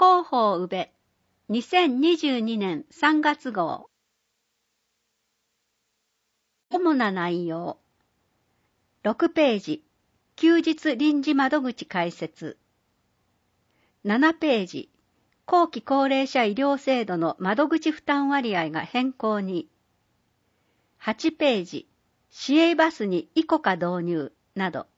広報宇部2022年3月号。主な内容。6ページ、休日臨時窓口開設。7ページ、後期高齢者医療制度の窓口負担割合が変更に。8ページ、市営バスにイコカ導入など。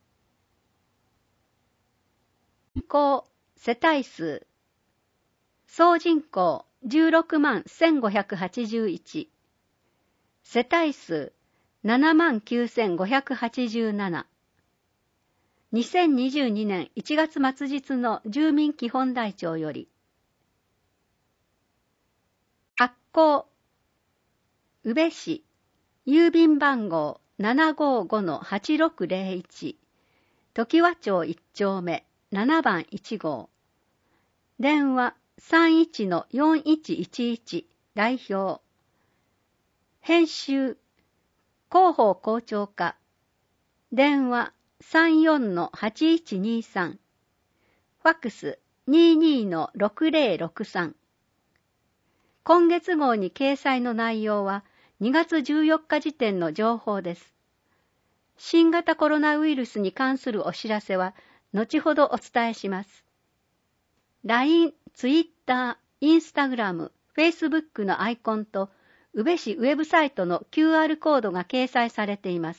人口、世帯数。総人口16万1581。世帯数7万9587。2022年1月末日の住民基本台帳より。発行。宇部市、郵便番号 755-8601。常盤町1丁目7番1号。電話 31-4111 代表。編集、広報校長課。電話 34-8123。ファックス 22-6063。今月号に掲載の内容は2月14日時点の情報です。新型コロナウイルスに関するお知らせは後ほどお伝えします。LINE、Twitter、Instagram、Facebook のアイコンと宇部市ウェブサイトの QR コードが掲載されています。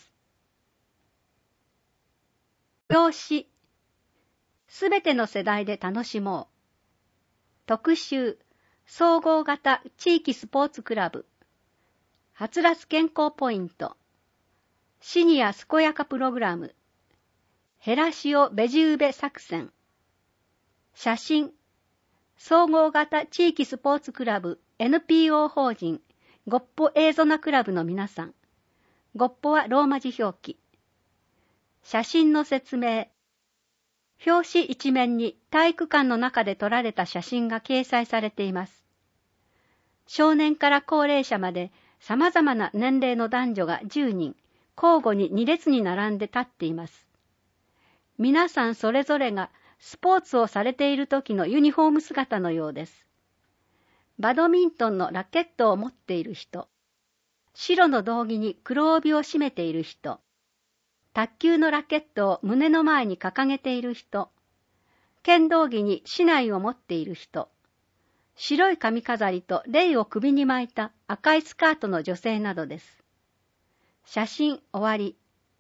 表紙。すべての世代で楽しもう。特集。総合型地域スポーツクラブ。はつらつ健康ポイント。シニア健やかプログラム。ヘラシオベジウベ作戦。写真。総合型地域スポーツクラブ NPO 法人ゴッポエーゾナクラブの皆さん。ゴッポはローマ字表記。写真の説明。表紙一面に体育館の中で撮られた写真が掲載されています。少年から高齢者まで様々な年齢の男女が10人、交互に2列に並んで立っています。皆さんそれぞれがスポーツをされている時のユニフォーム姿のようです。バドミントンのラケットを持っている人、白の道着に黒帯を締めている人、卓球のラケットを胸の前に掲げている人、剣道着に竹刀を持っている人、白い髪飾りとレイを首に巻いた赤いスカートの女性などです。写真終わり。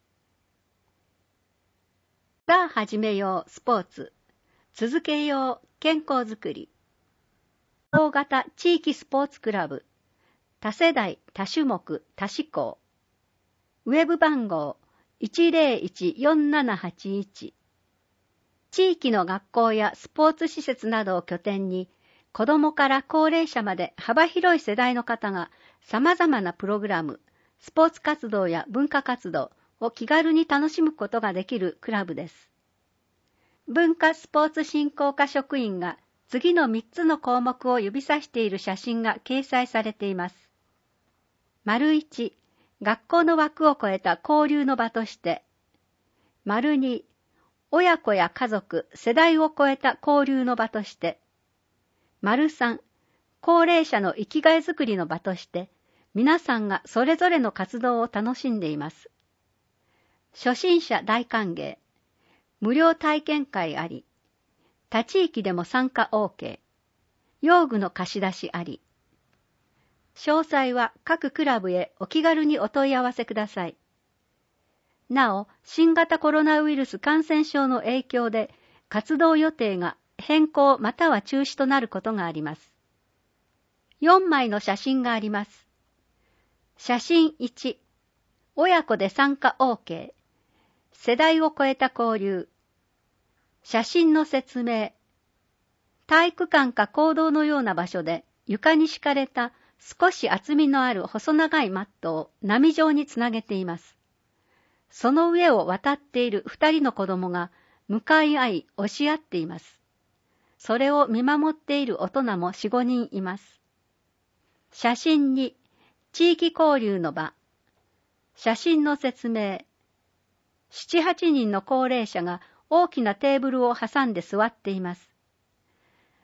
さあ始めようスポーツ。続けよう健康づくり。大型地域スポーツクラブ。多世代、多種目、多志向。ウェブ番号 101-4781。地域の学校やスポーツ施設などを拠点に、子どもから高齢者まで幅広い世代の方が様々なプログラム、スポーツ活動や文化活動を気軽に楽しむことができるクラブです。文化スポーツ振興課職員が次の3つの項目を指さしている写真が掲載されています。1、学校の枠を超えた交流の場として。2、親子や家族、世代を超えた交流の場として。3、高齢者の生きがいづくりの場として、皆さんがそれぞれの活動を楽しんでいます。初心者大歓迎。無料体験会あり。他地域でも参加 OK。用具の貸し出しあり。詳細は各クラブへお気軽にお問い合わせください。なお、新型コロナウイルス感染症の影響で活動予定が変更または中止となることがあります。4枚の写真があります。写真1、親子で参加 OK。世代を超えた交流。写真の説明。体育館か講堂のような場所で床に敷かれた少し厚みのある細長いマットを波状につなげています。その上を渡っている2人の子供が向かい合い押し合っています。それを見守っている大人も4、5人います。写真2、地域交流の場。写真の説明。7、8人の高齢者が大きなテーブルを挟んで座っています。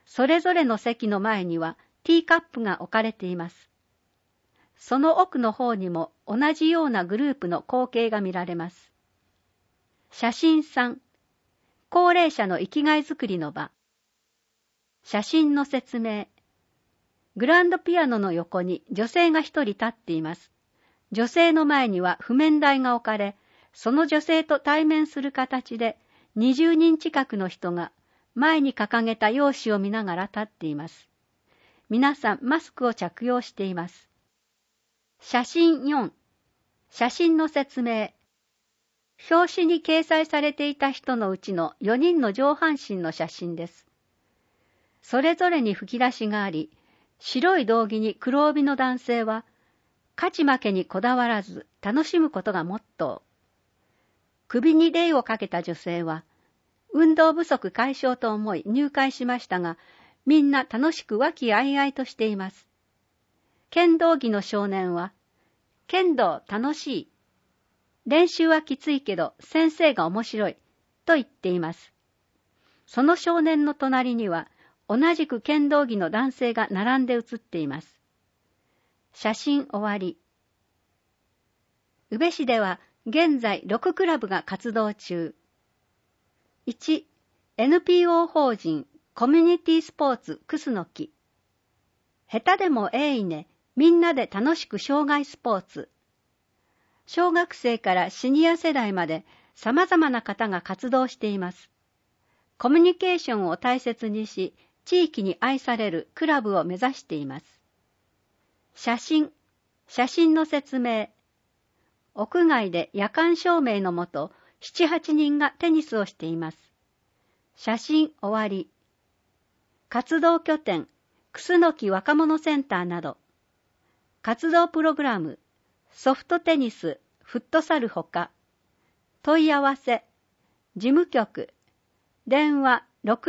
それぞれの席の前にはティーカップが置かれています。その奥の方にも同じようなグループの光景が見られます。写真3、高齢者の生きがいづくりの場。写真の説明。グランドピアノの横に女性が一人立っています。女性の前には譜面台が置かれ、その女性と対面する形で20人近くの人が前に掲げた用紙を見ながら立っています。皆さんマスクを着用しています。写真4、写真の説明。表紙に掲載されていた人のうちの4人の上半身の写真です。それぞれに吹き出しがあり、白い道着に黒帯の男性は、勝ち負けにこだわらず楽しむことがモットー。首にレイをかけた女性は、運動不足解消と思い入会しましたが、みんな楽しく和気あいあいとしています。剣道着の少年は、剣道楽しい。練習はきついけど先生が面白い。と言っています。その少年の隣には、同じく剣道着の男性が並んで写っています。写真終わり。宇部市では現在6クラブが活動中。1、NPO 法人コミュニティスポーツクスノキ。下手でもいいね、みんなで楽しく障害スポーツ。小学生からシニア世代まで様々な方が活動しています。コミュニケーションを大切にし、地域に愛されるクラブを目指しています。写真の説明。屋外で夜間照明のもと、7、8人がテニスをしています。写真終わり。活動拠点、クスノキ若者センターなど。活動プログラム、ソフトテニス、フットサルほか。問い合わせ、事務局、電話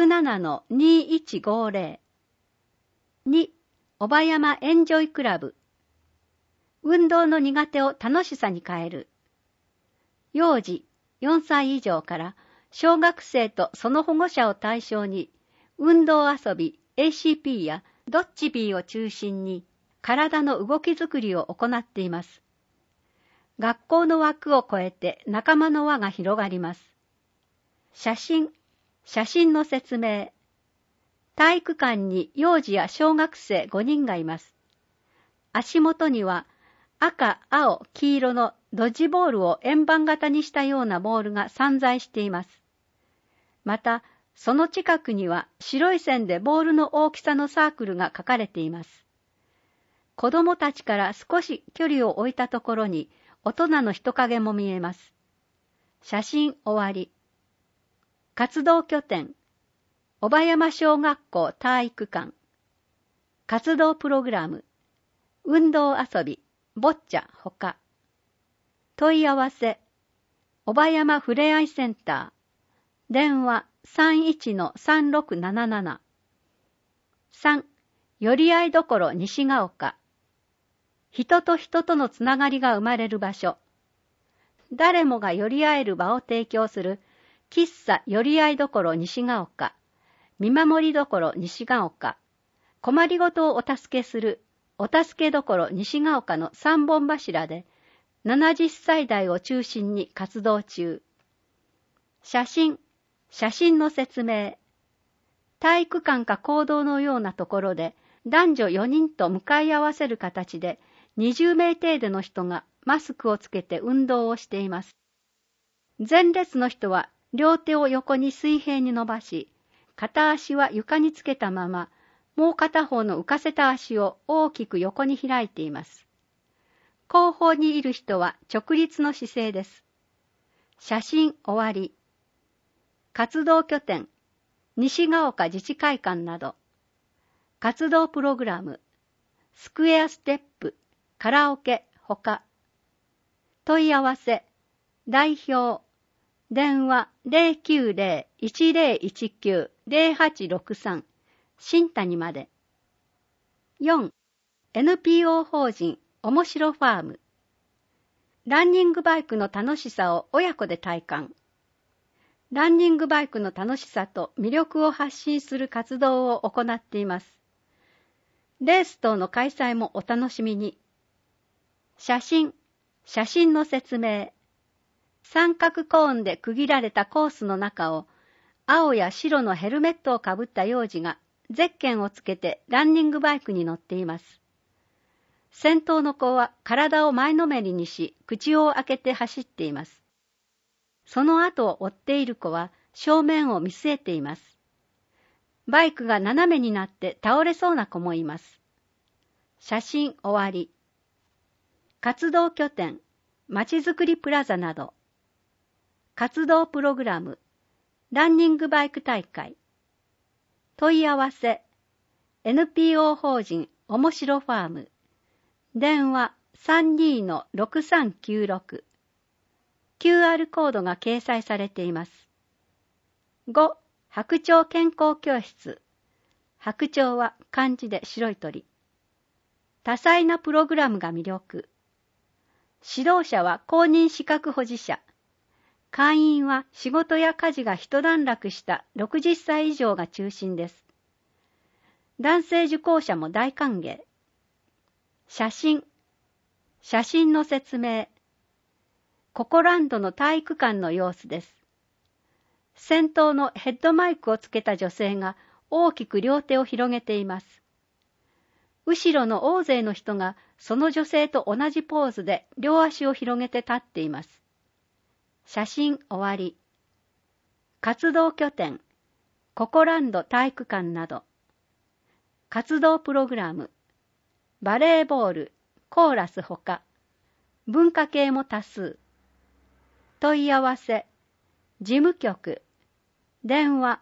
67-2150。2、小葉山エンジョイクラブ。運動の苦手を楽しさに変える。幼児4歳以上から小学生とその保護者を対象に、運動遊び ACP やドッジビーを中心に体の動きづくりを行っています。学校の枠を超えて仲間の輪が広がります。写真の説明。体育館に幼児や小学生5人がいます。足元には赤、青、黄色のドッジボールを円盤型にしたようなボールが散在しています。また、その近くには白い線でボールの大きさのサークルが書かれています。子供たちから少し距離を置いたところに大人の人影も見えます。写真終わり。活動拠点、小葉山小学校体育館。活動プログラム、運動遊び、ボッチャほか。問い合わせ、小葉山ふれあいセンター。電話 31-3677。3、寄り合いどころ西が丘。人と人とのつながりが生まれる場所。誰もが寄り合える場を提供する喫茶寄り合いどころ西が丘、見守りどころ西が丘、困りごとをお助けするお助けどころ西が丘の3本柱で70歳代を中心に活動中。写真の説明。体育館か講堂のようなところで男女4人と向かい合わせる形で20名程度の人がマスクをつけて運動をしています。前列の人は両手を横に水平に伸ばし、片足は床につけたまま、もう片方の浮かせた足を大きく横に開いています。後方にいる人は直立の姿勢です。写真終わり。活動拠点、西が丘自治会館など。活動プログラム、スクエアステップ、カラオケほか。問い合わせ、代表、電話 090-1019-0863 新谷まで。4、NPO 法人おもしろファーム。ランニングバイクの楽しさを親子で体感。 ランニングバイクの楽しさと魅力を発信する活動を行っています。レース等の開催もお楽しみに。写真の説明。三角コーンで区切られたコースの中を、青や白のヘルメットをかぶった幼児がゼッケンをつけてランニングバイクに乗っています。先頭の子は体を前のめりにし、口を開けて走っています。その後を追っている子は正面を見据えています。バイクが斜めになって倒れそうな子もいます。写真終わり。活動拠点、まちづくりプラザなど。活動プログラム、ランニングバイク大会。問い合わせ、NPO 法人おもしろファーム。電話 32-6396。QR コードが掲載されています。5. 白鳥健康教室。白鳥は漢字で白い鳥。多彩なプログラムが魅力。指導者は公認資格保持者。会員は仕事や家事が一段落した60歳以上が中心です。男性受講者も大歓迎。写真の説明。ココランドの体育館の様子です。先頭のヘッドマイクをつけた女性が大きく両手を広げています。後ろの大勢の人がその女性と同じポーズで両足を広げて立っています。写真終わり。活動拠点、ココランド体育館など。活動プログラム、バレーボール、コーラスほか。文化系も多数。問い合わせ、事務局、電話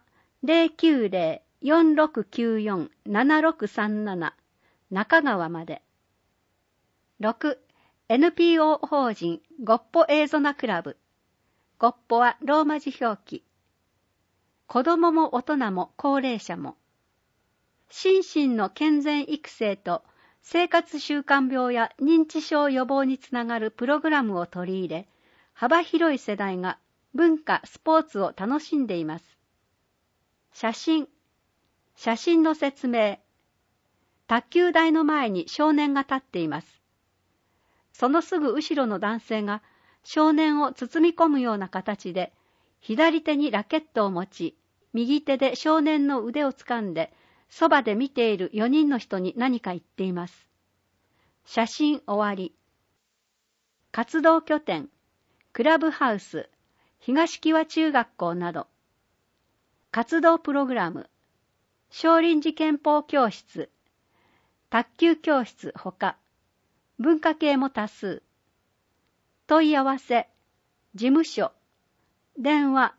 090-4694-7637 中川まで。6. NPO 法人ゴッポエーゾナクラブ。ゴッポはローマ字表記。子供も大人も高齢者も。心身の健全育成と生活習慣病や認知症予防につながるプログラムを取り入れ、幅広い世代が文化・スポーツを楽しんでいます。写真の説明。卓球台の前に少年が立っています。そのすぐ後ろの男性が少年を包み込むような形で、左手にラケットを持ち、右手で少年の腕を掴んで、そばで見ている4人の人に何か言っています。写真終わり。活動拠点、クラブハウス、東木和中学校など。活動プログラム、少林寺拳法教室、卓球教室ほか。文化系も多数。問い合わせ、事務所、電話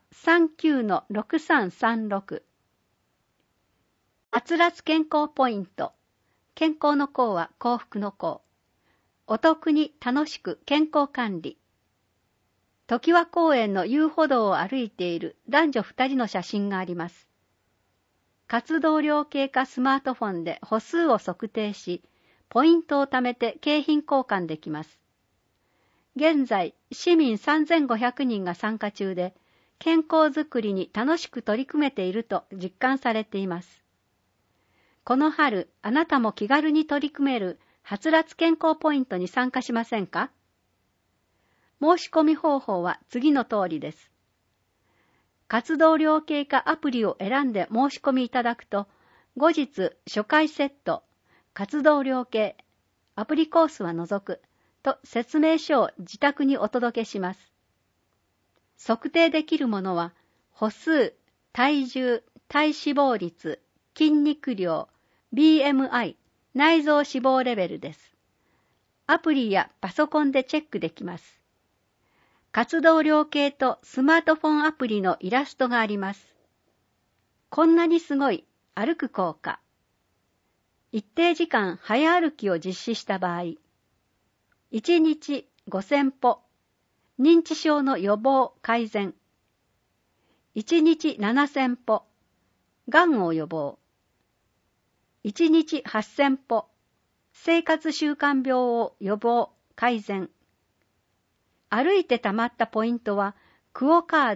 39-6336。はつらつ健康ポイント。健康の康は幸福の康。お得に楽しく健康管理。常盤公園の遊歩道を歩いている男女2人の写真があります。活動量計かスマートフォンで歩数を測定し、ポイントを貯めて景品交換できます。現在、市民3500人が参加中で、健康づくりに楽しく取り組めていると実感されています。この春、あなたも気軽に取り組めるはつらつ健康ポイントに参加しませんか？申し込み方法は次の通りです。活動量計かアプリを選んで申し込みいただくと、後日初回セット、活動量計、アプリコースは除くと説明書を自宅にお届けします。測定できるものは歩数、体重、体脂肪率、筋肉量、BMI、内臓脂肪レベルです。アプリやパソコンでチェックできます。活動量計とスマートフォンアプリのイラストがあります。こんなにすごい歩く効果。一定時間早歩きを実施した場合、1日5000歩、認知症の予防改善。1日7000歩、がんを予防。1日8000歩、生活習慣病を予防改善。歩いて貯まったポイントはクオカード、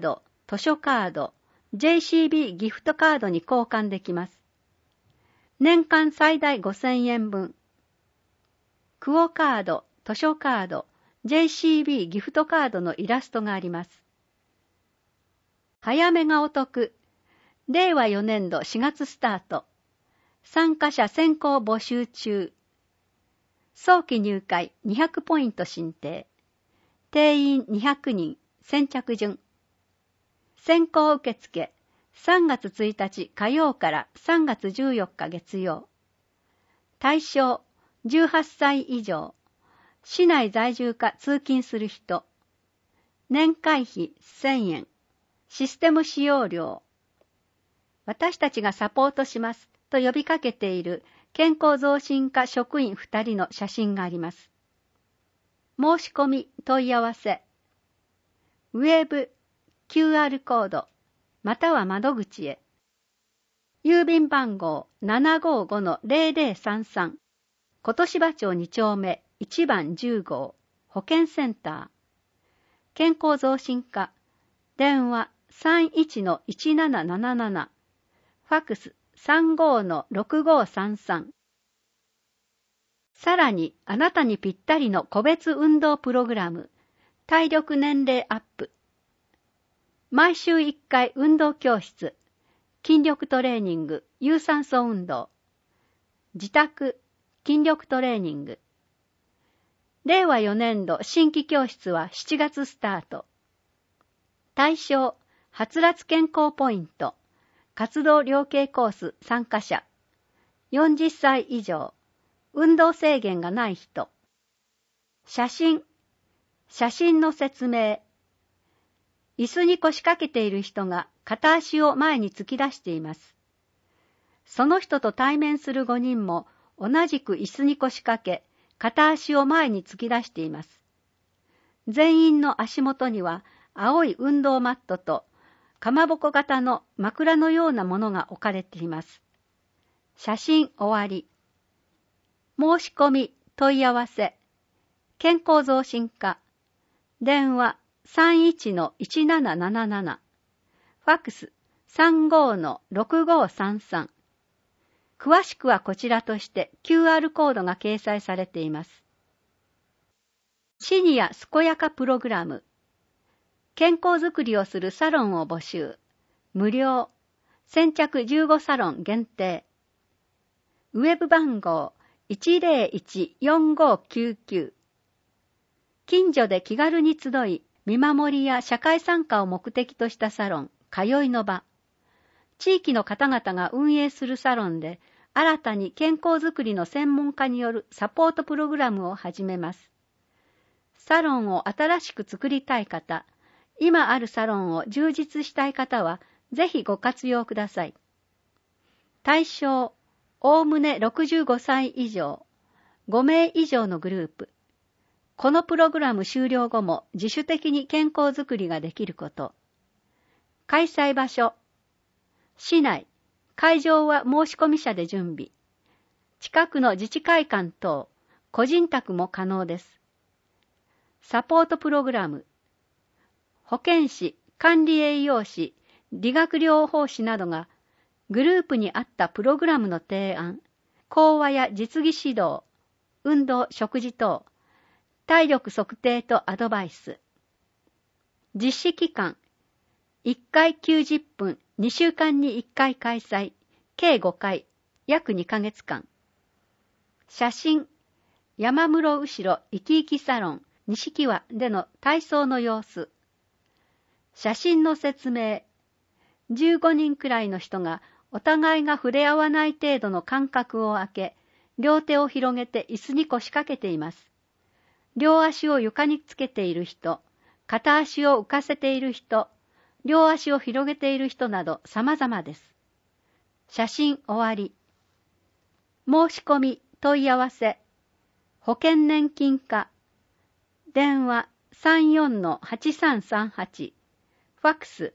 図書カード、JCB ギフトカードに交換できます。年間最大5000円分。クオカード、図書カード、JCB ギフトカードのイラストがあります。早めがお得。令和4年度4月スタート。参加者先行募集中。早期入会200ポイント申請。定員200人、先着順。先行受付、3月1日火曜から3月14日月曜。対象、18歳以上。市内在住か通勤する人。年会費1000円。システム使用料。私たちがサポートしますと呼びかけている健康増進課職員2人の写真があります。申し込み問い合わせ。ウェブ、QR コード、または窓口へ。郵便番号 755-0033 琴芝町2丁目1番10号保健センター。健康増進課。電話 31-1777 ファクス 35-6533。さらにあなたにぴったりの個別運動プログラム、体力年齢アップ。毎週1回運動教室、筋力トレーニング、有酸素運動。自宅、筋力トレーニング。令和4年度新規教室は7月スタート。対象、はつらつ健康ポイント、活動量計コース参加者。40歳以上、運動制限がない人。写真の説明。椅子に腰掛けている人が片足を前に突き出しています。その人と対面する5人も同じく椅子に腰掛け、片足を前に突き出しています。全員の足元には青い運動マットとかまぼこ型の枕のようなものが置かれています。写真終わり。申し込み問い合わせ。健康増進課。電話31-1777。ファクス 35-6533。詳しくはこちらとして QR コードが掲載されています。シニア健やかプログラム。健康づくりをするサロンを募集。無料。先着15サロン限定。ウェブ番号 101-4599。近所で気軽に集い、見守りや社会参加を目的としたサロン、通いの場。地域の方々が運営するサロンで、新たに健康づくりの専門家によるサポートプログラムを始めます。サロンを新しく作りたい方、今あるサロンを充実したい方は、ぜひご活用ください。対象、おおむね65歳以上、5名以上のグループ。このプログラム終了後も自主的に健康づくりができること。開催場所。市内。会場は申し込み者で準備。近くの自治会館等、個人宅も可能です。サポートプログラム。保健師、管理栄養士、理学療法士などがグループに合ったプログラムの提案、講話や実技指導、運動、食事等、体力測定とアドバイス。実施期間、1回90分、2週間に1回開催、計5回、約2ヶ月間。写真、山室後ろ生き生きサロン、錦和での体操の様子。写真の説明。15人くらいの人がお互いが触れ合わない程度の間隔を空け、両手を広げて椅子に腰掛けています。両足を床につけている人、片足を浮かせている人、両足を広げている人など様々です。写真終わり。申し込み問い合わせ。保険年金課。電話 34-8338。ファクス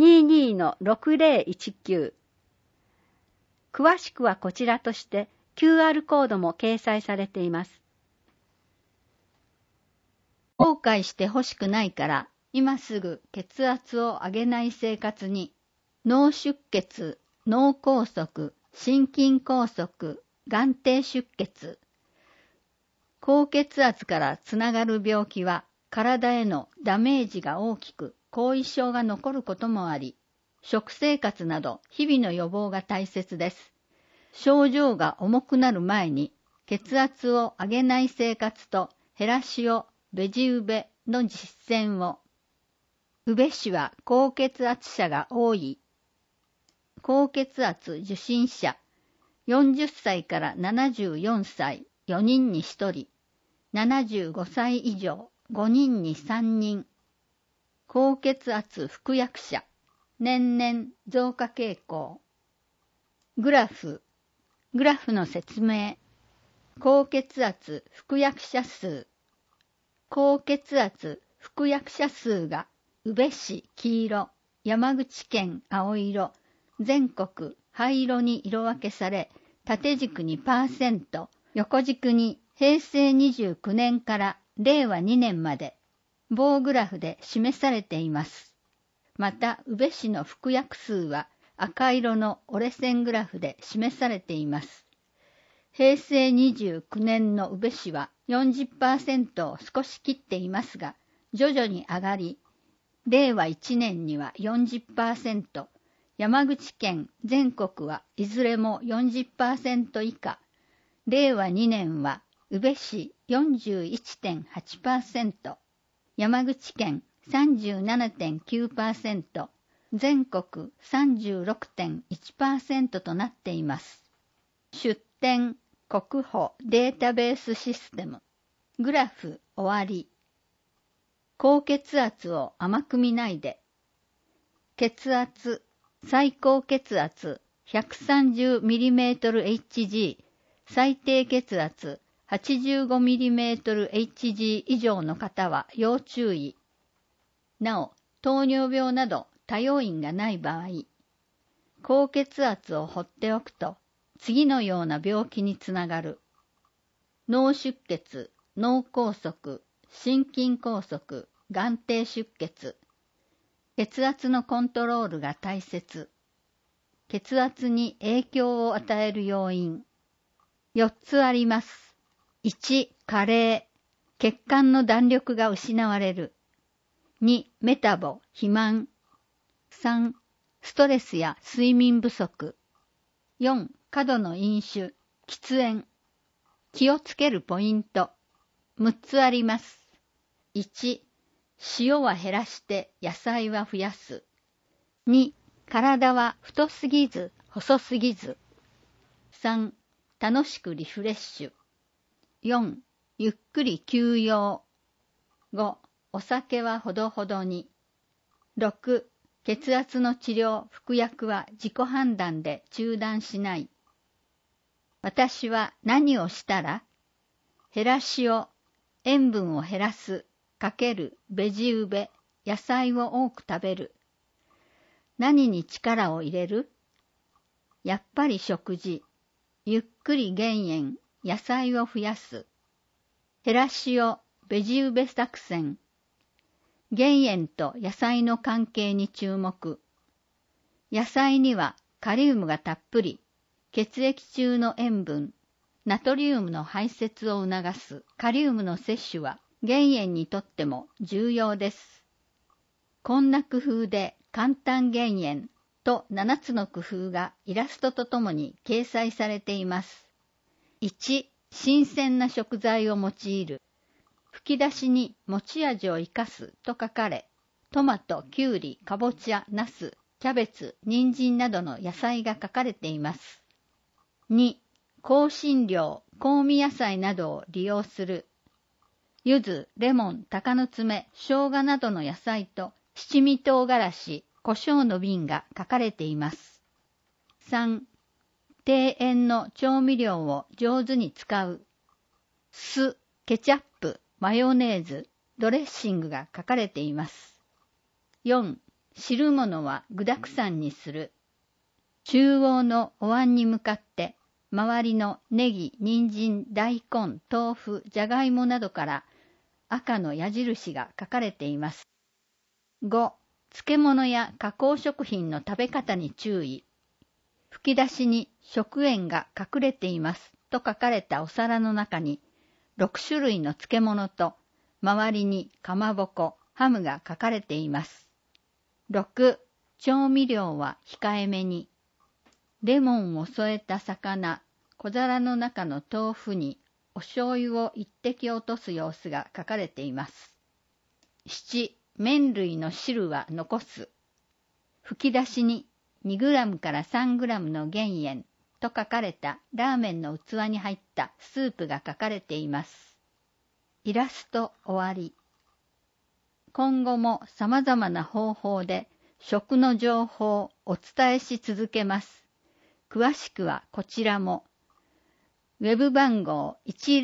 22-6019。詳しくはこちらとして QR コードも掲載されています。後悔してほしくないから今すぐ血圧を上げない生活に、脳出血、脳梗塞、心筋梗塞、眼底出血、高血圧からつながる病気は体へのダメージが大きく後遺症が残ることもあり、食生活など日々の予防が大切です。症状が重くなる前に血圧を上げない生活と減らしをベジウベの実践を。宇部市は高血圧者が多い。高血圧受診者40歳から74歳4人に1人、75歳以上5人に3人。高血圧服薬者年々増加傾向。グラフの説明。高血圧服薬者数。高血圧服薬者数が宇部市黄色、山口県青色、全国灰色に色分けされ、縦軸に%、横軸に平成29年から令和2年まで棒グラフで示されています。また、宇部市の服薬数は赤色の折れ線グラフで示されています。平成29年の宇部市は 40% を少し切っていますが、徐々に上がり、令和1年には 40%、山口県全国はいずれも 40% 以下、令和2年は宇部市 41.8%、山口県 37.9%、全国 36.1% となっています。出典国保データベースシステム。グラフ終わり。高血圧を甘く見ないで。血圧、最高血圧 130mmHg、最低血圧 85mmHg 以上の方は要注意。なお、糖尿病など多要因がない場合、高血圧を放っておくと次のような病気につながる。脳出血、脳梗塞、心筋梗塞、眼底出血。血圧のコントロールが大切。血圧に影響を与える要因。4つあります。1、加齢。血管の弾力が失われる。2、メタボ、肥満。3、ストレスや睡眠不足。4、過度の飲酒、喫煙。気をつけるポイント。6つあります。1、塩は減らして野菜は増やす。2、体は太すぎず細すぎず。3、楽しくリフレッシュ。4、ゆっくり休養。5、お酒はほどほどに。6、血圧の治療・服薬は自己判断で中断しない。私は何をしたら？減らしを、塩分を減らす、かける、ベジウベ、野菜を多く食べる。何に力を入れる？やっぱり食事、ゆっくり減塩、野菜を増やす。減らしを、ベジウベ作戦。減塩と野菜の関係に注目。野菜にはカリウムがたっぷり、血液中の塩分、ナトリウムの排泄を促すカリウムの摂取は減塩にとっても重要です。こんな工夫で簡単減塩と7つの工夫がイラストとともに掲載されています。1、新鮮な食材を用いる。吹き出しに持ち味を生かすと書かれ、トマト、キュウリ、かぼちゃ、ナス、キャベツ、人参などの野菜が書かれています。2、香辛料、香味野菜などを利用する。柚子、レモン、鷹の爪、生姜などの野菜と七味唐辛子、胡椒の瓶が書かれています。3、低塩の調味料を上手に使う。酢、ケチャップ、マヨネーズ、ドレッシングが書かれています。4、汁物は具沢山にする。中央のお椀に向かって周りのネギ、人参、大根、豆腐、じゃがいもなどから赤の矢印が書かれています。 5、漬物や加工食品の食べ方に注意。吹き出しに食塩が隠れていますと書かれたお皿の中に、6種類の漬物と、周りにかまぼこ、ハムが書かれています。6、調味料は控えめに。レモンを添えた魚、小皿の中の豆腐にお醤油を一滴落とす様子が書かれています。7、麺類の汁は残す。吹き出しに2グラムから3グラムの減塩と書かれたラーメンの器に入ったスープが書かれています。イラスト終わり。今後も様々な方法で食の情報をお伝えし続けます。詳しくはこちらも。ウェブ番号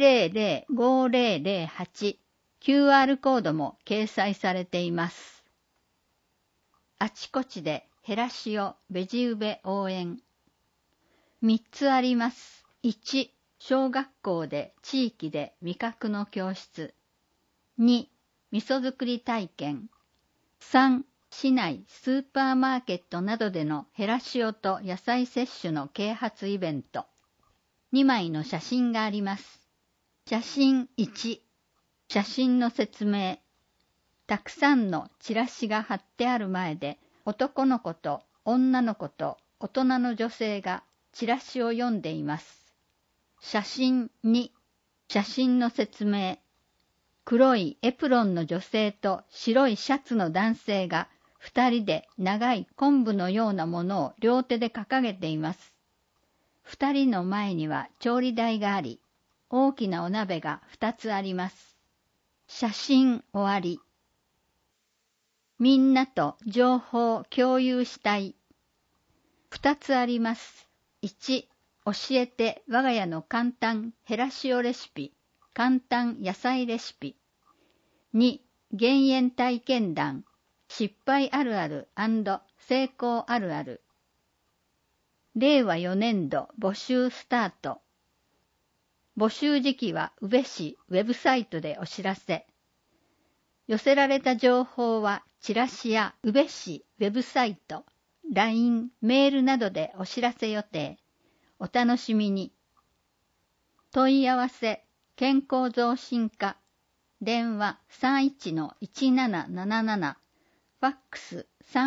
1005008 QR コードも掲載されています。あちこちでヘラシオベジウベ応援。3つあります。1、小学校で地域で味覚の教室。2、味噌作り体験。3、市内スーパーマーケットなどでのヘラシオと野菜摂取の啓発イベント。2枚の写真があります。写真1、写真の説明。たくさんのチラシが貼ってある前で、男の子と女の子と大人の女性がチラシを読んでいます。写真2、写真の説明。黒いエプロンの女性と白いシャツの男性が2人で長い昆布のようなものを両手で掲げています。2人の前には調理台があり、大きなお鍋が2つあります。写真終わり。みんなと情報を共有したい。2つあります。1、教えて我が家の簡単ヘラシオレシピ、簡単野菜レシピ。2、減塩体験談、失敗あるある&成功あるある。令和4年度募集スタート。募集時期は宇部市ウェブサイトでお知らせ。寄せられた情報はチラシや宇部市ウェブサイト、LINE、メールなどでお知らせ予定。お楽しみに。問い合わせ、健康増進課、電話 31-1777、ファックス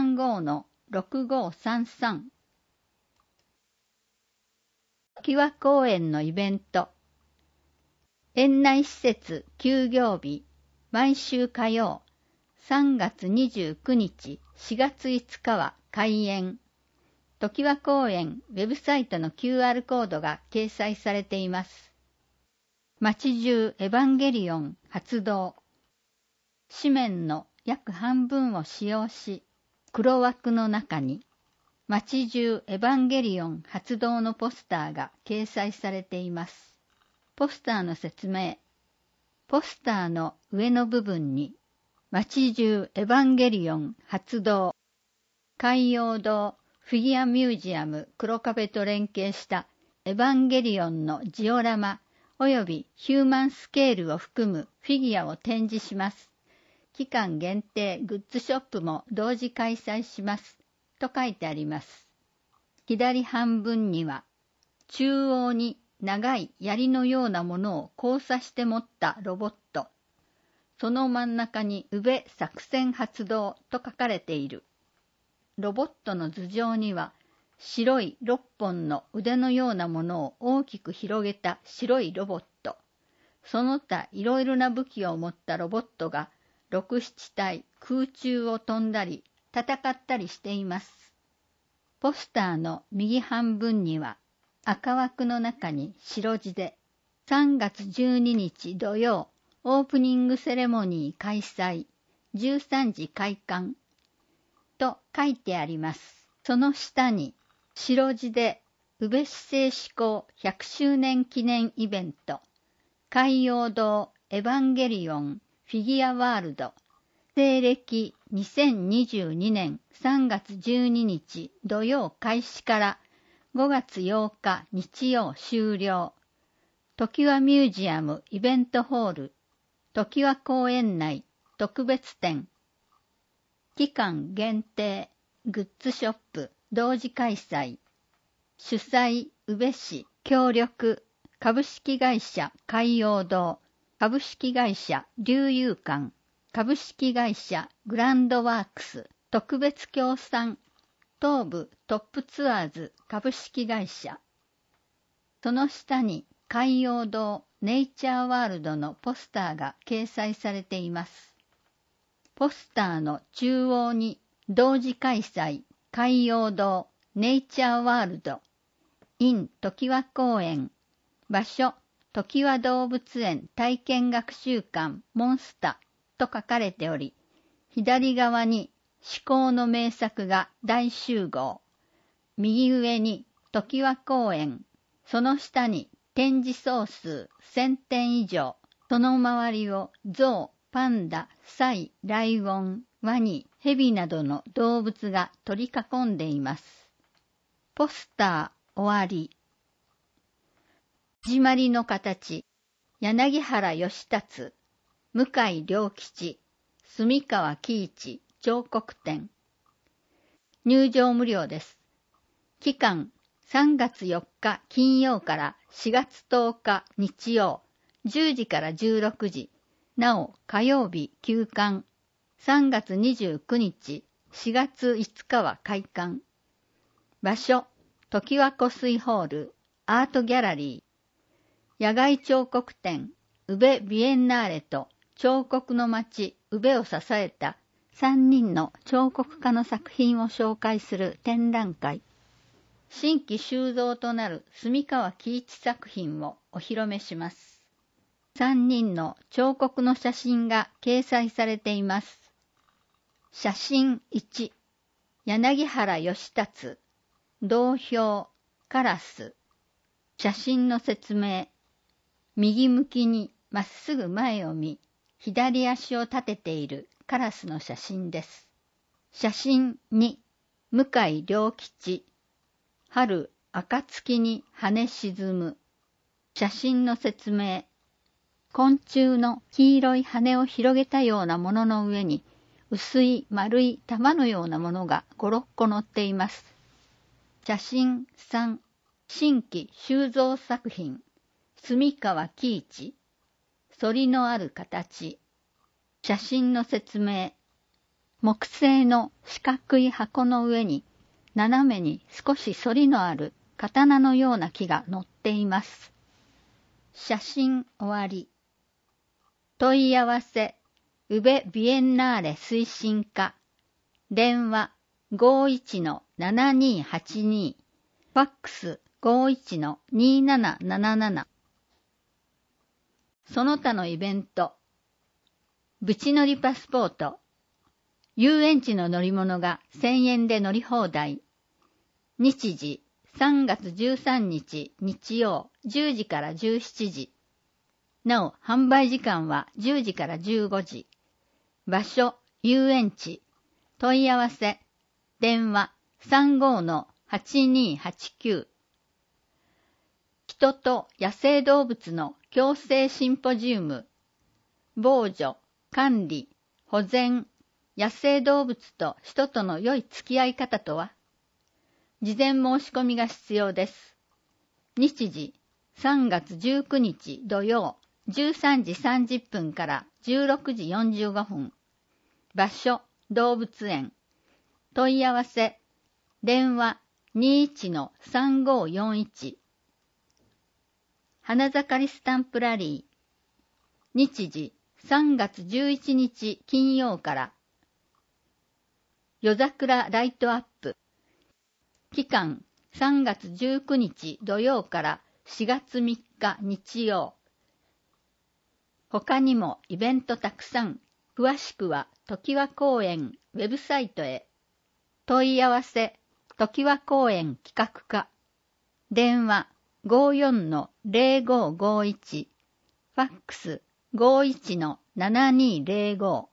35-6533。常盤公園のイベント。園内施設休業日、毎週火曜、3月29日、4月5日は開園。常盤公園ウェブサイトの QR コードが掲載されています。街中エヴァンゲリオン発動。紙面の約半分を使用し、黒枠の中に、街中エヴァンゲリオン発動のポスターが掲載されています。ポスターの説明。ポスターの上の部分に、街中エヴァンゲリオン発動、海洋堂フィギュアミュージアム黒壁と連携したエヴァンゲリオンのジオラマおよびヒューマンスケールを含むフィギュアを展示します。期間限定グッズショップも同時開催します。と書いてあります。左半分には、中央に長い槍のようなものを交差して持ったロボット。その真ん中に宇部作戦発動と書かれている。ロボットの頭上には白い6本の腕のようなものを大きく広げた白いロボット。その他いろいろな武器を持ったロボットが6、7体空中を飛んだり戦ったりしています。ポスターの右半分には赤枠の中に白字で3月12日土曜オープニングセレモニー開催13時開館と書いてあります。その下に白字で宇部市政施行100周年記念イベント海洋堂エヴァンゲリオンフィギュアワールド西暦2022年3月12日土曜開始から5月8日日曜終了。常盤ミュージアムイベントホール常盤公園内特別展。期期間限定グッズショップ同時開催。主催宇部市協力株式会社海洋堂、株式会社龍遊館、株式会社グランドワークス特別協賛東部トップツアーズ株式会社。その下に海洋堂ネイチャーワールドのポスターが掲載されています。ポスターの中央に同時開催海洋堂ネイチャーワールド in ときわ公園、場所ときわ動物園体験学習館モンスタと書かれており、左側に至高の名作が大集合、右上にときわ公園、その下に展示総数1000点以上、その周りを象、パンダ、サイ、ライオン、ワニ、ヘビなどの動物が取り囲んでいます。ポスター終わり。始まりの形、柳原義達、向井良吉、住川喜一彫刻展。入場無料です。期間3月4日金曜から4月10日日曜、10時から16時、なお火曜日休館。3月29日、4月5日は開館。場所、ときわ湖水ホール、アートギャラリー。野外彫刻展、宇部ビエンナーレと彫刻の街、宇部を支えた3人の彫刻家の作品を紹介する展覧会。新規収蔵となる住川喜一作品をお披露目します。3人の彫刻の写真が掲載されています。写真1、柳原義達、銅標、カラス。写真の説明。右向きにまっすぐ前を見、左足を立てているカラスの写真です。写真2、向井良吉、春、暁に羽沈む。写真の説明。昆虫の黄色い羽を広げたようなものの上に、薄い丸い玉のようなものが5、6個載っています。写真3、新規収蔵作品、住川喜一、反りのある形。写真の説明。木製の四角い箱の上に、斜めに少し反りのある刀のような木が載っています。写真終わり。問い合わせ、宇部ビエンナーレ推進課。電話 51-7282。ファックス 51-2777。その他のイベント。ぶち乗りパスポート。遊園地の乗り物が1000円で乗り放題。日時3月13日日曜10時から17時。なお、販売時間は10時から15時。場所、遊園地。問い合わせ。電話 35-8289。人と野生動物の共生シンポジウム。防除、管理、保全、野生動物と人との良い付き合い方とは？事前申し込みが必要です。日時3月19日土曜13時30分から16時45分。場所、動物園。問い合わせ。電話 21-3541。花盛りスタンプラリー。日時3月11日金曜から夜桜ライトアップ。期間3月19日土曜から4月3日日曜。他にもイベントたくさん。詳しくはときわ公園ウェブサイトへ。問い合わせ、ときわ公園企画課。電話 54-0551。ファックス 51-7205。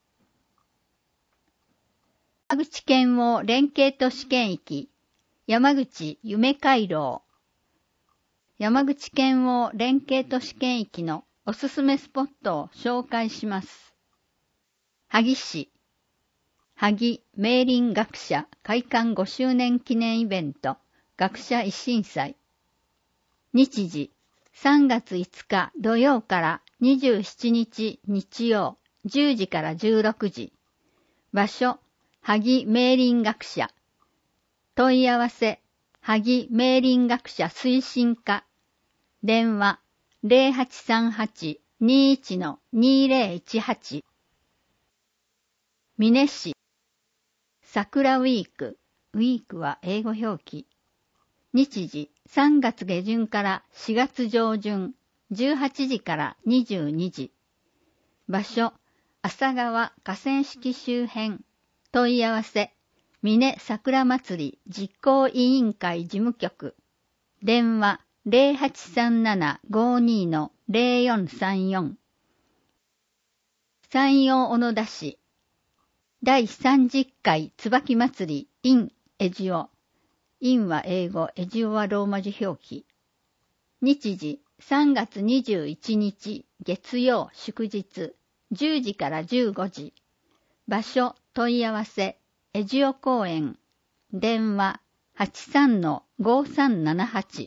山口県を連携都市圏域、山口夢回廊。山口県を連携都市圏域のおすすめスポットを紹介します。萩市。 萩明林学者開館5周年記念イベント学者一新祭。日時3月5日土曜から27日日曜10時から16時。場所萩明林学者。問い合わせ萩明林学者推進課。電話0838-21-2018。美祢市桜ウィーク。ウィークは英語表記。日時3月下旬から4月上旬18時から22時。場所浅川河川敷周辺。問い合わせ美祢桜祭り実行委員会事務局。電話0837-52-0434。山陽小野田市第30回椿祭り in エジオ。in は英語、エジオはローマ字表記。日時3月21日月曜祝日10時から15時。場所問い合わせエジオ公園。電話83-5378。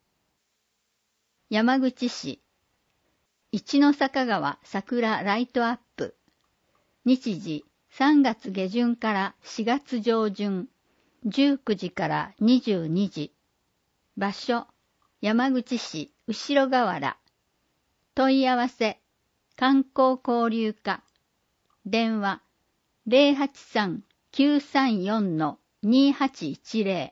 山口市一の坂川桜ライトアップ。日時3月下旬から4月上旬19時から22時。場所山口市後ろ河原。問い合わせ観光交流課。電話083-934-2810。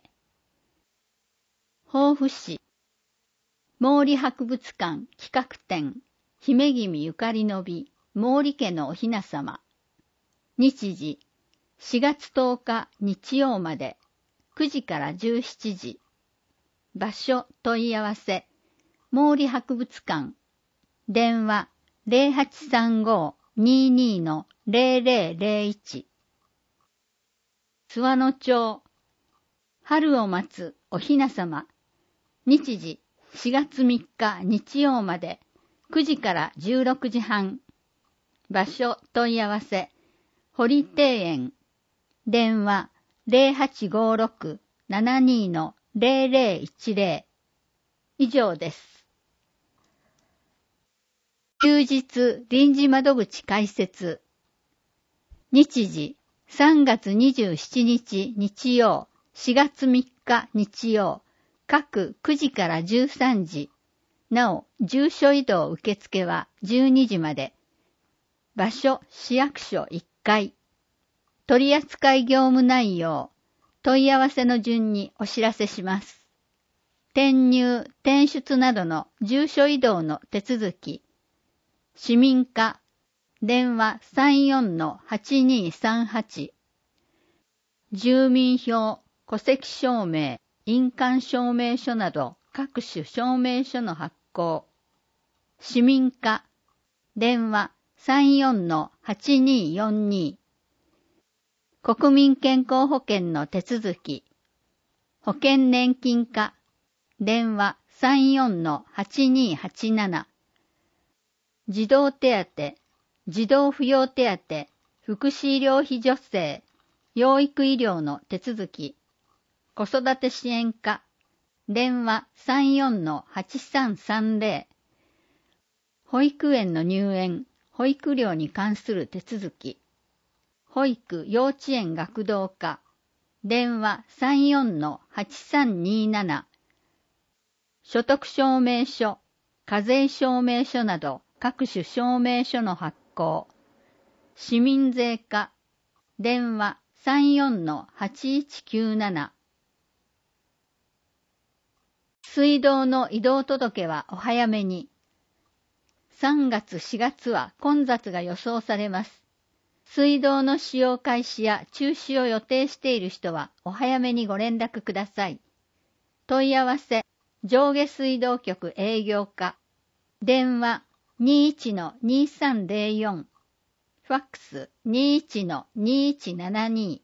防府市毛利博物館企画展姫君ゆかりの美毛利家のお雛様。日時4月10日日曜まで9時から17時。場所問い合わせ毛利博物館。電話0835-22-0001。津和野町春を待つお雛様。日時4月3日日曜まで9時から16時半。場所問い合わせ堀庭園。電話0856-72-0010。以上です。休日臨時窓口開設。日時3月27日日曜4月3日日曜各9時から13時。なお、住所移動受付は12時まで。場所市役所1階。取扱業務内容、問い合わせの順にお知らせします。転入、転出などの住所移動の手続き。市民課、電話34-8238。住民票、戸籍証明、印鑑証明書など各種証明書の発行。市民課、電話34-8242。国民健康保険の手続き。保険年金課、電話34-8287。児童手当、児童扶養手当、福祉医療費助成、養育医療の手続き。子育て支援課、電話34-8330。保育園の入園、保育料に関する手続き。保育幼稚園学童課、電話34-8327。所得証明書、課税証明書など各種証明書の発行。市民税課、電話34-8197。水道の移動届はお早めに。3月4月は混雑が予想されます。水道の使用開始や中止を予定している人はお早めにご連絡ください。問い合わせ、上下水道局営業課。電話21-2304。ファックス 21-2172。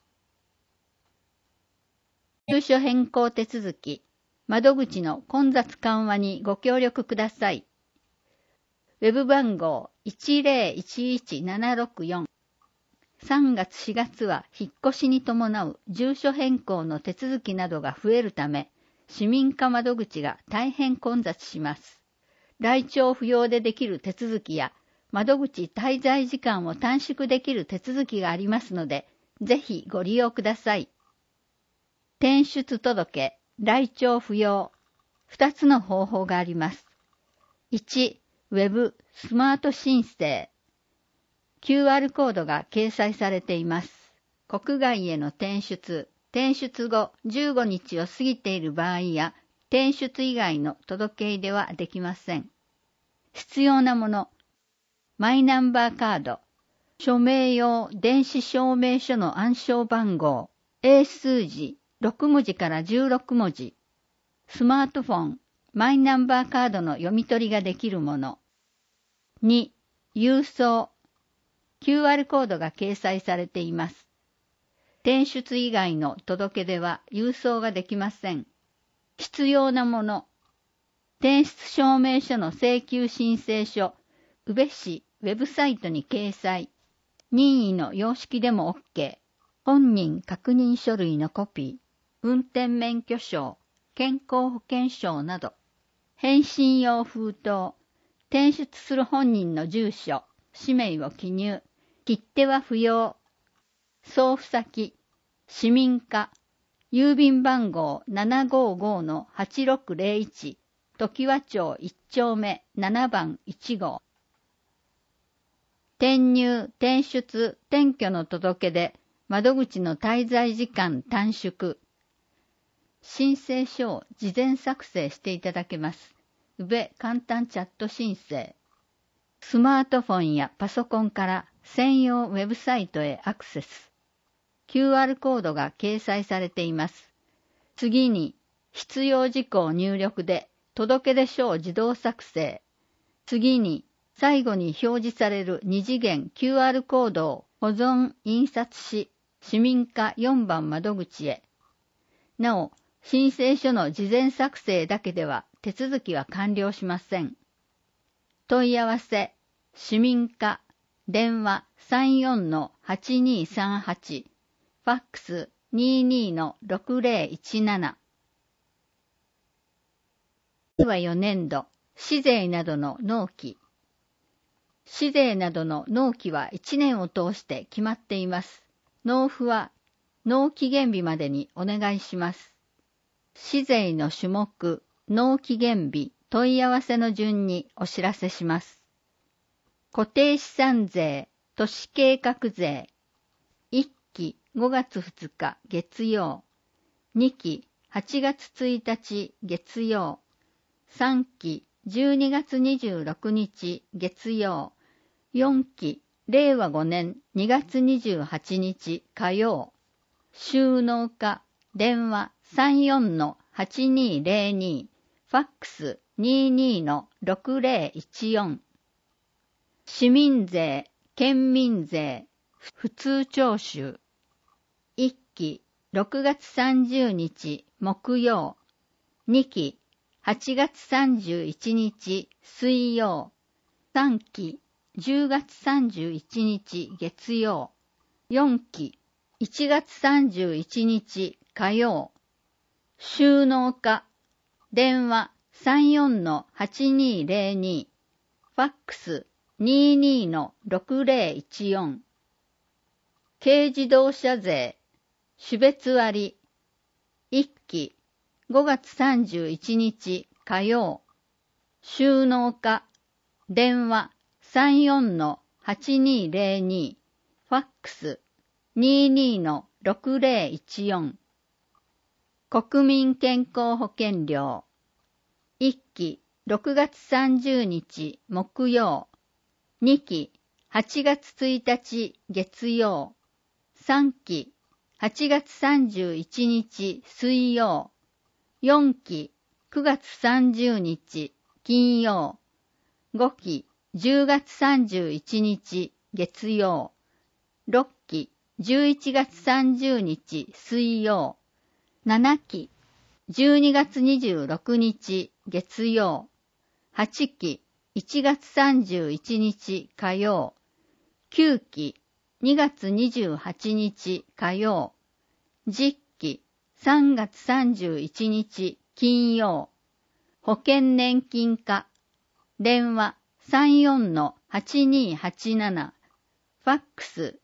住所変更手続き。窓口の混雑緩和にご協力ください。ウェブ番号1011764。 3月4月は引っ越しに伴う住所変更の手続きなどが増えるため、市民課窓口が大変混雑します。来庁不要でできる手続きや、窓口滞在時間を短縮できる手続きがありますので、ぜひご利用ください。転出届、来庁不要。2つの方法があります。1、ウェブ、スマート申請。QR コードが掲載されています。国外への転出後15日を過ぎている場合や、転出以外の届け出ではできません。必要なもの、マイナンバーカード、署名用電子証明書の暗証番号、英数字6文字から16文字、スマートフォン、マイナンバーカードの読み取りができるもの。2、郵送。QR コードが掲載されています。転出以外の届け出は郵送ができません。必要なもの。転出証明書の請求申請書、宇部市ウェブサイトに掲載。任意の様式でも OK。本人確認書類のコピー、運転免許証、健康保険証など。返信用封筒。転出する本人の住所、氏名を記入。切手は不要。送付先、市民課、郵便番号 755-8601、常盤町1丁目7番1号。転入、転出、転居の届け出、窓口の滞在時間短縮。申請書を事前作成していただけます。宇部簡単チャット申請。スマートフォンやパソコンから専用ウェブサイトへアクセス。QR コードが掲載されています。次に、必要事項入力で届出書を自動作成。次に、最後に表示される2次元 QR コードを保存、印刷し、市民課4番窓口へ。なお、申請書の事前作成だけでは手続きは完了しません。問い合わせ、市民課、電話 34-8238、ファックス 22-6017。令和4年度、市税などの納期。市税などの納期は1年を通して決まっています。納付は納期限日までにお願いします。市税の種目、納期限日、問い合わせの順にお知らせします。固定資産税、都市計画税。1期5月2日月曜。2期8月1日月曜。3期12月26日月曜。4期令和5年2月28日火曜。収納課電話 34-8202 ファックス 22-6014。市民税、県民税、普通徴収。1期6月30日木曜。2期8月31日水曜。3期10月31日月曜。4期1月31日火曜。収納課電話 34-8202 ファックス 22-6014。軽自動車税種別割。1期5月31日火曜。収納課電話 34-8202 ファックス 22-6014。国民健康保険料。1期6月30日木曜。2期8月1日月曜。3期8月31日水曜。4期9月30日金曜。5期10月31日月曜。6期11月30日水曜。7期12月26日月曜。8期1月31日火曜。9期 2月28日火曜。実期3月31日金曜。保険年金課。電話34-8287。ファックス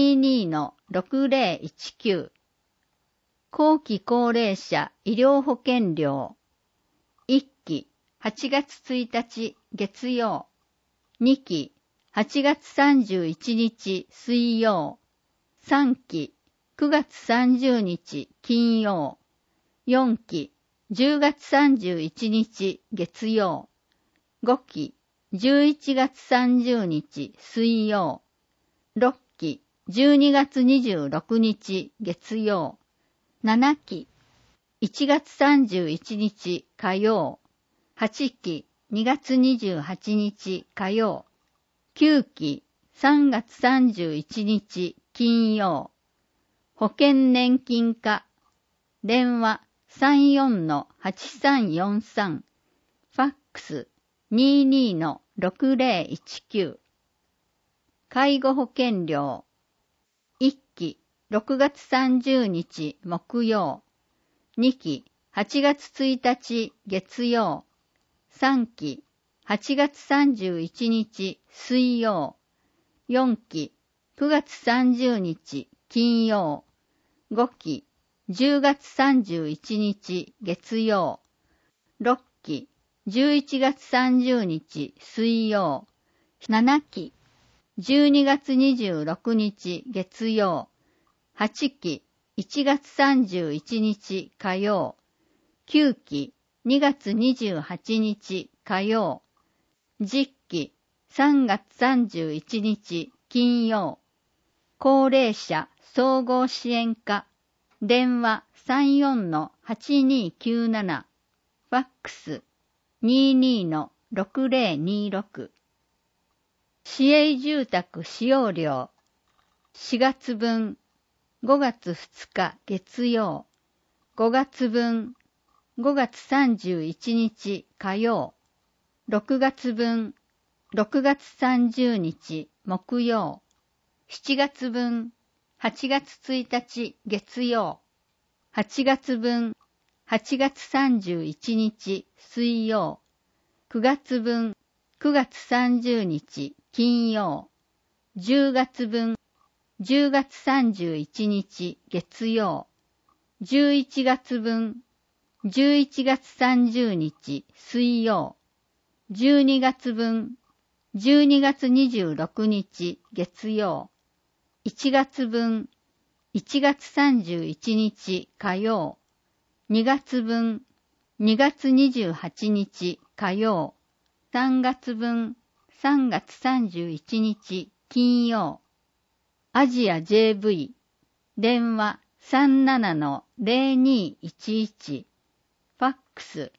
22-6019。後期高齢者医療保険料。1期8月1日月曜。2期8月31日水曜。3期9月30日金曜。4期10月31日月曜。5期11月30日水曜。6期12月26日月曜。7期1月31日火曜。8期2月28日火曜。9期3月31日金曜。保険年金課。電話34-8343。ファックス22-6019。介護保険料。1期6月30日木曜。2期8月1日月曜。3期8月31日水曜。4期9月30日金曜。5期10月31日月曜。6期11月30日水曜。7期12月26日月曜。8期1月31日火曜。9期2月28日火曜。実期3月31日金曜。高齢者総合支援課。電話34-8297。ファックス22-6026。市営住宅使用料。4月分5月2日月曜。5月分5月31日火曜。6月分6月30日木曜。7月分8月1日月曜。8月分8月31日水曜。9月分9月30日金曜。10月分10月31日月曜。11月分11月30日水曜。12月分12月26日月曜。1月分1月31日火曜。2月分2月28日火曜。3月分3月31日金曜。アジア JV。電話37-0211。ファックス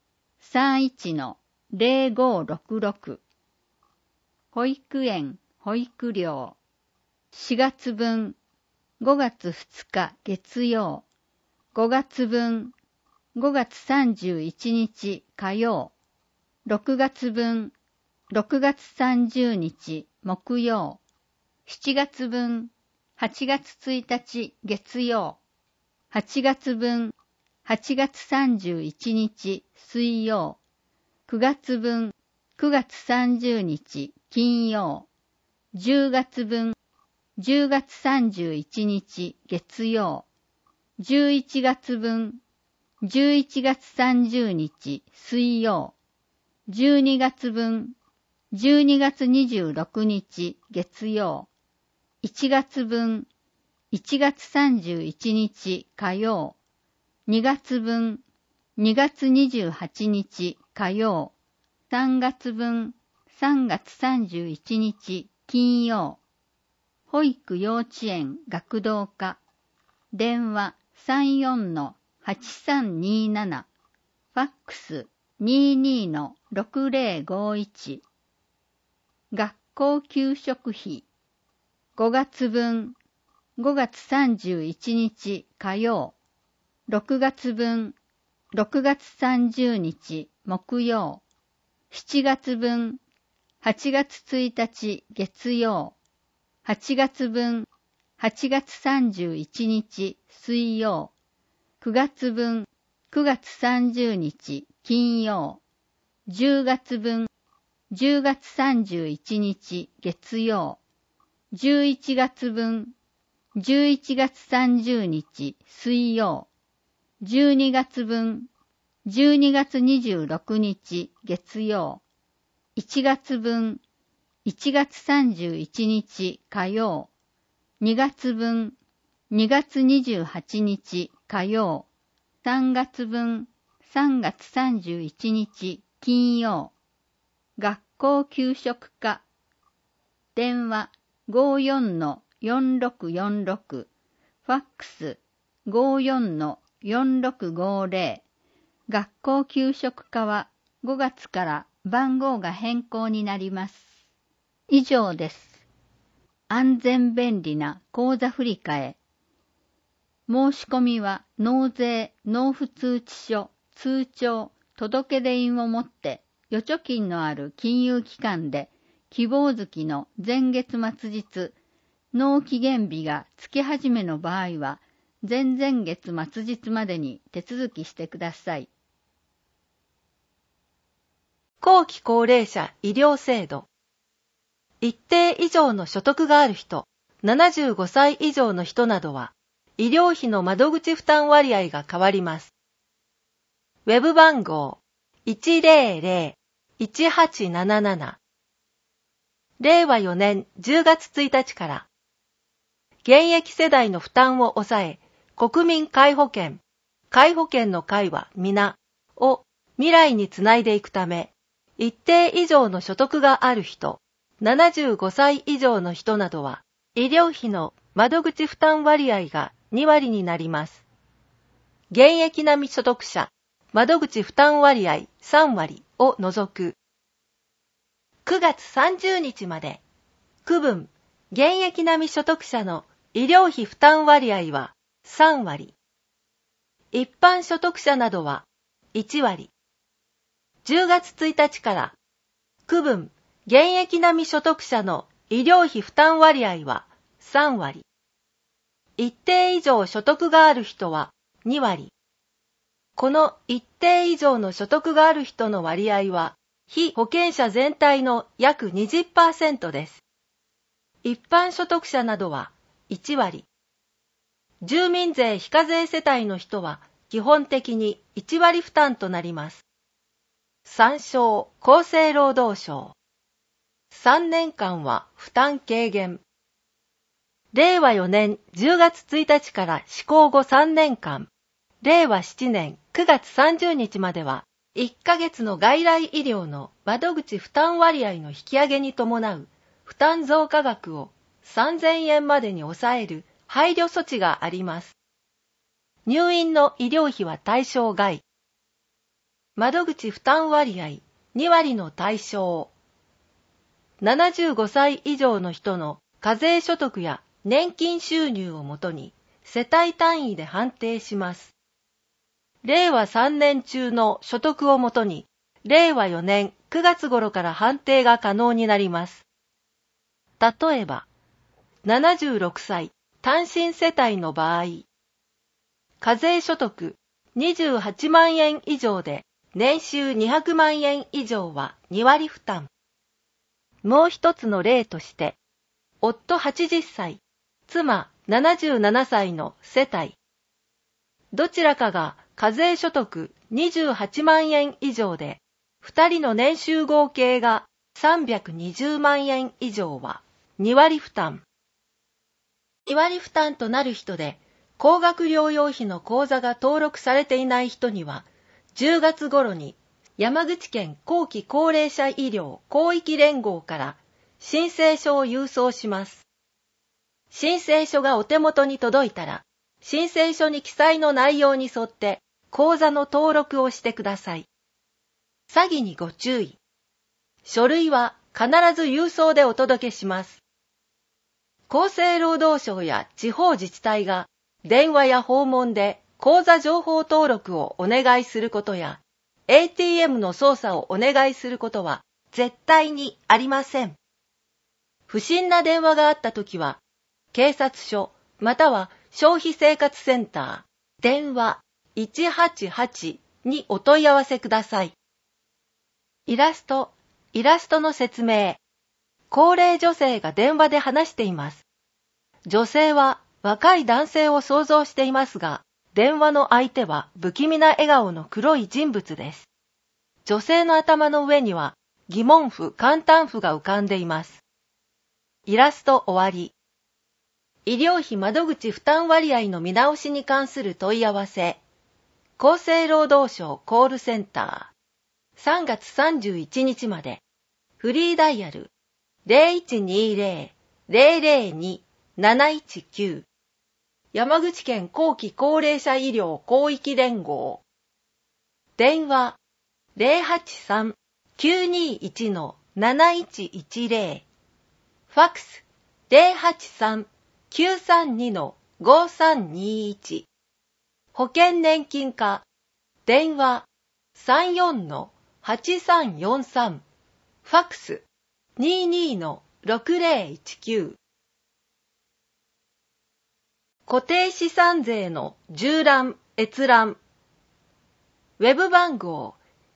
31-0566。保育園保育料。4月分5月2日月曜。5月分5月31日火曜。6月分6月30日木曜。7月分8月1日月曜。8月分8月31日水曜。9月分9月30日金曜。10月分10月31日月曜。11月分11月30日水曜。12月分12月26日月曜。1月分1月31日火曜。2月分2月28日火曜。3月分3月31日金曜。保育幼稚園学童課。電話34-8327。ファックス22-6051。学校給食費。5月分5月31日火曜。6月分6月30日木曜。7月分8月1日月曜。8月分 8月31日水曜、9月分9月30日金曜、10月分10月31日月曜、11月分11月30日水曜、12月分12月26日月曜、1月分1月31日火曜、2月分2月28日火曜、3月分3月31日金曜、学校給食課、電話 54-4646、ファックス 54-4650、学校給食課は5月から番号が変更になります。以上です。安全便利な口座振替。申し込みは納税納付通知書、通帳、届出印をもって預貯金のある金融機関で希望月の前月末日、納期限日が月始めの場合は前々月末日までに手続きしてください。 後期高齢者医療制度。一定以上の所得がある人、75歳以上の人などは、医療費の窓口負担割合が変わります。ウェブ番号 100-1877。令和4年10月1日から、現役世代の負担を抑え、国民皆保険、皆保険の皆は皆を未来につないでいくため、一定以上の所得がある人、75歳以上の人などは、医療費の窓口負担割合が2割になります。現役並み所得者、窓口負担割合3割を除く。9月30日まで、区分、現役並み所得者の医療費負担割合は3割。一般所得者などは1割。10月1日から、区分、現役並み所得者の医療費負担割合は3割。一定以上所得がある人は2割。この一定以上の所得がある人の割合は、被保険者全体の約 20% です。一般所得者などは1割。住民税非課税世帯の人は基本的に1割負担となります。参照厚生労働省。3年間は負担軽減。令和4年10月1日から施行後3年間、令和7年9月30日までは、1ヶ月の外来医療の窓口負担割合の引き上げに伴う負担増加額を3000円までに抑える配慮措置があります。入院の医療費は対象外。窓口負担割合2割の対象。75歳以上の人の課税所得や年金収入をもとに世帯単位で判定します。令和3年中の所得をもとに、令和4年9月頃から判定が可能になります。例えば、76歳単身世帯の場合、課税所得28万円以上で年収200万円以上は2割負担。もう一つの例として、夫80歳、妻77歳の世帯。どちらかが課税所得28万円以上で、2人の年収合計が320万円以上は2割負担。2割負担となる人で、高額療養費の口座が登録されていない人には、10月頃に山口県後期高齢者医療広域連合から申請書を郵送します。申請書がお手元に届いたら、申請書に記載の内容に沿って口座の登録をしてください。詐欺にご注意。書類は必ず郵送でお届けします。厚生労働省や地方自治体が電話や訪問で口座情報登録をお願いすることや ATM の操作をお願いすることは絶対にありません。不審な電話があったときは警察署、または消費生活センター、電話188にお問い合わせください。イラストの説明。高齢女性が電話で話しています。女性は若い男性を想像していますが、電話の相手は不気味な笑顔の黒い人物です。女性の頭の上には疑問符、感嘆符が浮かんでいます。イラスト終わり。医療費窓口負担割合の見直しに関する問い合わせ。厚生労働省コールセンター。3月31日まで。フリーダイヤル 0120-002-719。山口県後期高齢者医療広域連合。電話083-921-7110。ファックス083-932-5321。保険年金課。電話34-8343。ファックス 22-6019。固定資産税の従覧閲覧。ウェブ番号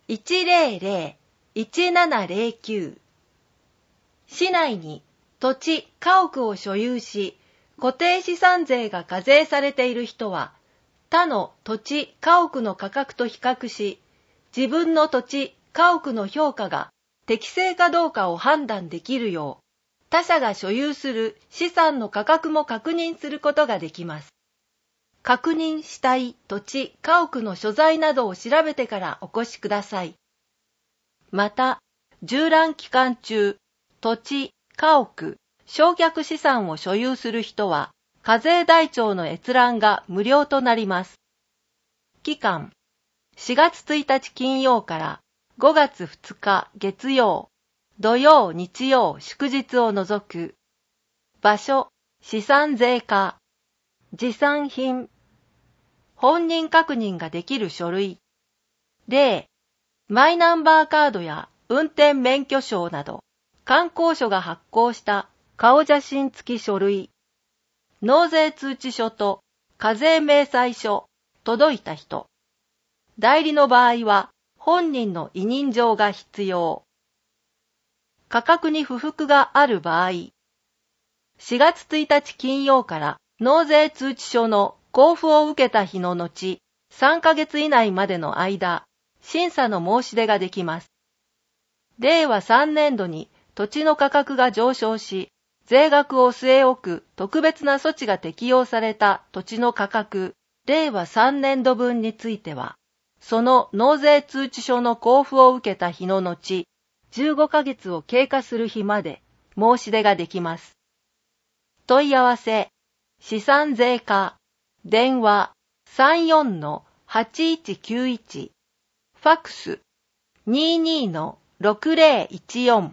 100-1709。市内に土地、家屋を所有し、固定資産税が課税されている人は、他の土地、家屋の価格と比較し、自分の土地、家屋の評価が適正かどうかを判断できるよう、他社が所有する資産の価格も確認することができます。確認したい土地、家屋の所在などを調べてからお越しください。また、従覧期間中、土地、家屋、償却資産を所有する人は、課税台帳の閲覧が無料となります。期間、4月1日金曜から5月2日月曜、土曜、日曜、祝日を除く。場所、資産税課。持参品。本人確認ができる書類。例、マイナンバーカードや運転免許証など、観光所が発行した顔写真付き書類。納税通知書と課税明細書、届いた人。代理の場合は、本人の委任状が必要。価格に不服がある場合、4月1日金曜から納税通知書の交付を受けた日の後、3ヶ月以内までの間、審査の申し出ができます。令和3年度に土地の価格が上昇し、税額を据え置く特別な措置が適用された土地の価格、令和3年度分については、その納税通知書の交付を受けた日の後、15ヶ月を経過する日まで申し出ができます。問い合わせ、資産税課、電話 34-8191、ファックス 22-6014。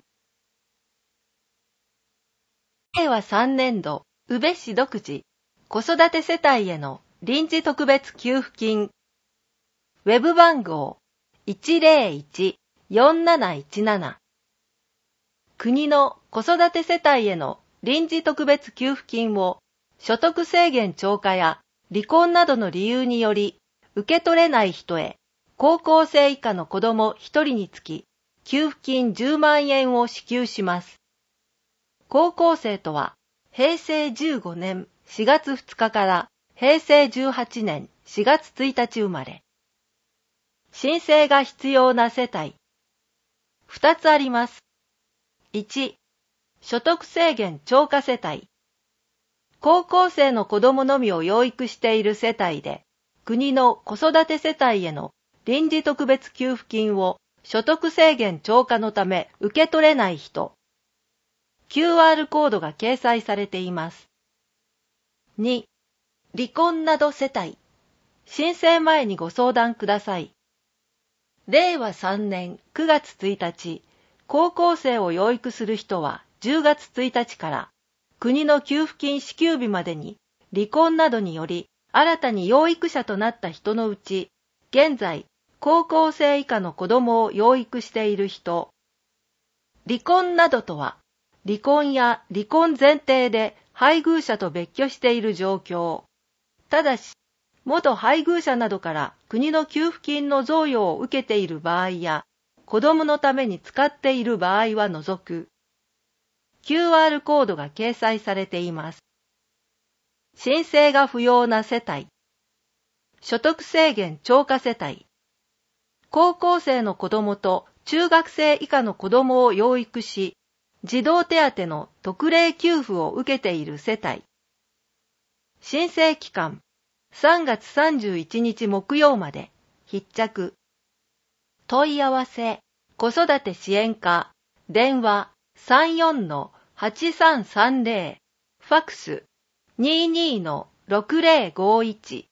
令和3年度、宇部市独自、子育て世帯への臨時特別給付金。ウェブ番号 101-4717。国の子育て世帯への臨時特別給付金を所得制限超過や離婚などの理由により受け取れない人へ高校生以下の子供1人につき給付金10万円を支給します。高校生とは平成15年4月2日から平成18年4月1日生まれ。申請が必要な世帯。2つあります。1、所得制限超過世帯。高校生の子供のみを養育している世帯で、国の子育て世帯への臨時特別給付金を所得制限超過のため受け取れない人。QR コードが掲載されています。2、離婚など世帯。申請前にご相談ください。令和3年9月1日、高校生を養育する人は10月1日から国の給付金支給日までに離婚などにより新たに養育者となった人のうち、現在高校生以下の子供を養育している人。離婚などとは、 離婚や離婚前提で配偶者と別居している状況。ただし、元配偶者などから国の給付金の贈与を受けている場合や、子供のために使っている場合は除く。QR コードが掲載されています。申請が不要な世帯。所得制限超過世帯。高校生の子供と中学生以下の子供を養育し、児童手当の特例給付を受けている世帯。申請期間、3月31日木曜まで、必着。問い合わせ、子育て支援課、電話 34-8330、ファックス 22-6051。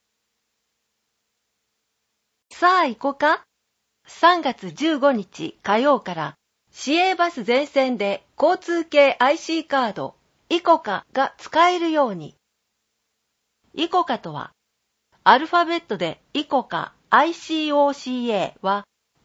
さあ行こか。3月15日火曜から市営バス全線で交通系 IC カードイコカが使えるように。イコカとは、アルファベットでイコカ ICOCA は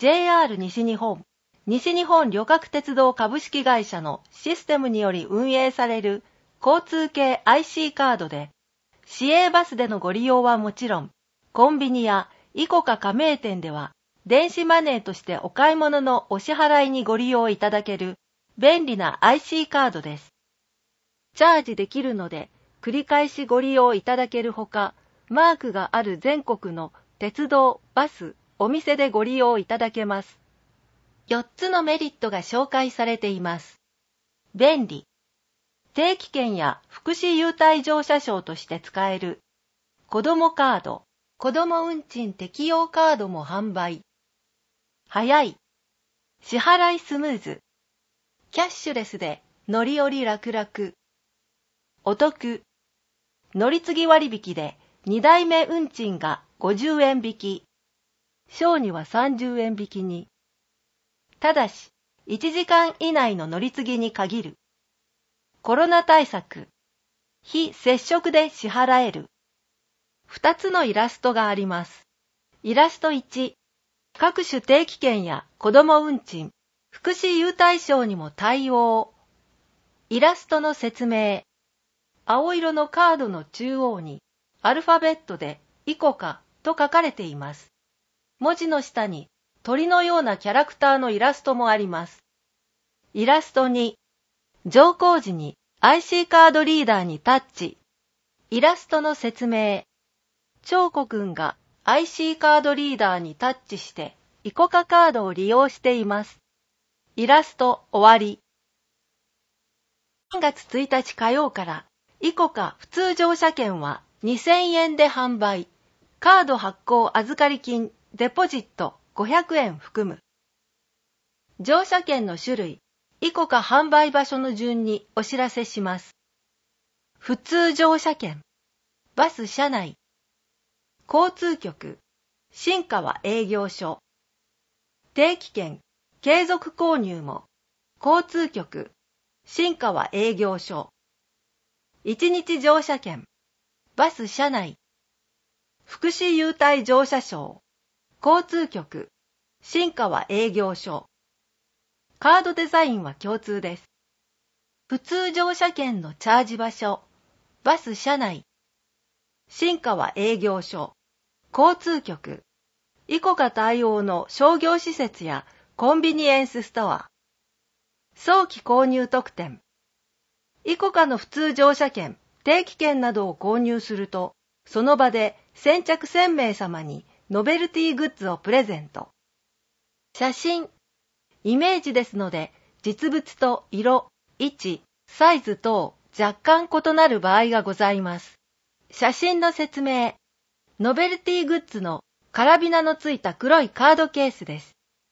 JR 西日本旅客鉄道株式会社のシステムにより運営される交通系 IC カードで、市営バスでのご利用はもちろん、コンビニやイコカ加盟店では、電子マネーとしてお買い物のお支払いにご利用いただける便利な IC カードです。チャージできるので、繰り返しご利用いただけるほか、マークがある全国の鉄道、バス、お店でご利用いただけます。4つのメリットが紹介されています。便利。定期券や福祉優待乗車証として使える。子どもカード、子ども運賃適用カードも販売。早い。支払いスムーズ。キャッシュレスで乗り降り楽々。お得。乗り継ぎ割引で2台目運賃が50円引き。小には30円引きに。ただし、1時間以内の乗り継ぎに限る。コロナ対策。非接触で支払える。2つのイラストがあります。イラスト1。各種定期券や子ども運賃、福祉優待証にも対応。イラストの説明。青色のカードの中央にアルファベットでイコカと書かれています。文字の下に鳥のようなキャラクターのイラストもあります。イラスト2。乗降時に IC カードリーダーにタッチ。イラストの説明。長子くんが IC カードリーダーにタッチしてイコカカードを利用しています。イラスト終わり。3月1日火曜からイコカ普通乗車券は2000円で販売。カード発行預かり金、デポジット500円含む。乗車券の種類、イコカ販売場所の順にお知らせします。普通乗車券、バス車内、交通局、新川営業所、定期券、継続購入も、交通局、新川営業所、1日乗車券、バス車内、福祉優待乗車証、交通局、新川営業所。カードデザインは共通です。普通乗車券のチャージ場所、バス車内、新川営業所、交通局、イコカ対応の商業施設やコンビニエンスストア。早期購入特典。イコカの普通乗車券、定期券などを購入すると、その場で先着1000名様にノベルティグッズをプレゼント。写真。イメージですので、実物と色、位置、サイズ等若干異なる場合がございます。写真の説明。ノベルティグッズのカラビナのついた黒いカードケースです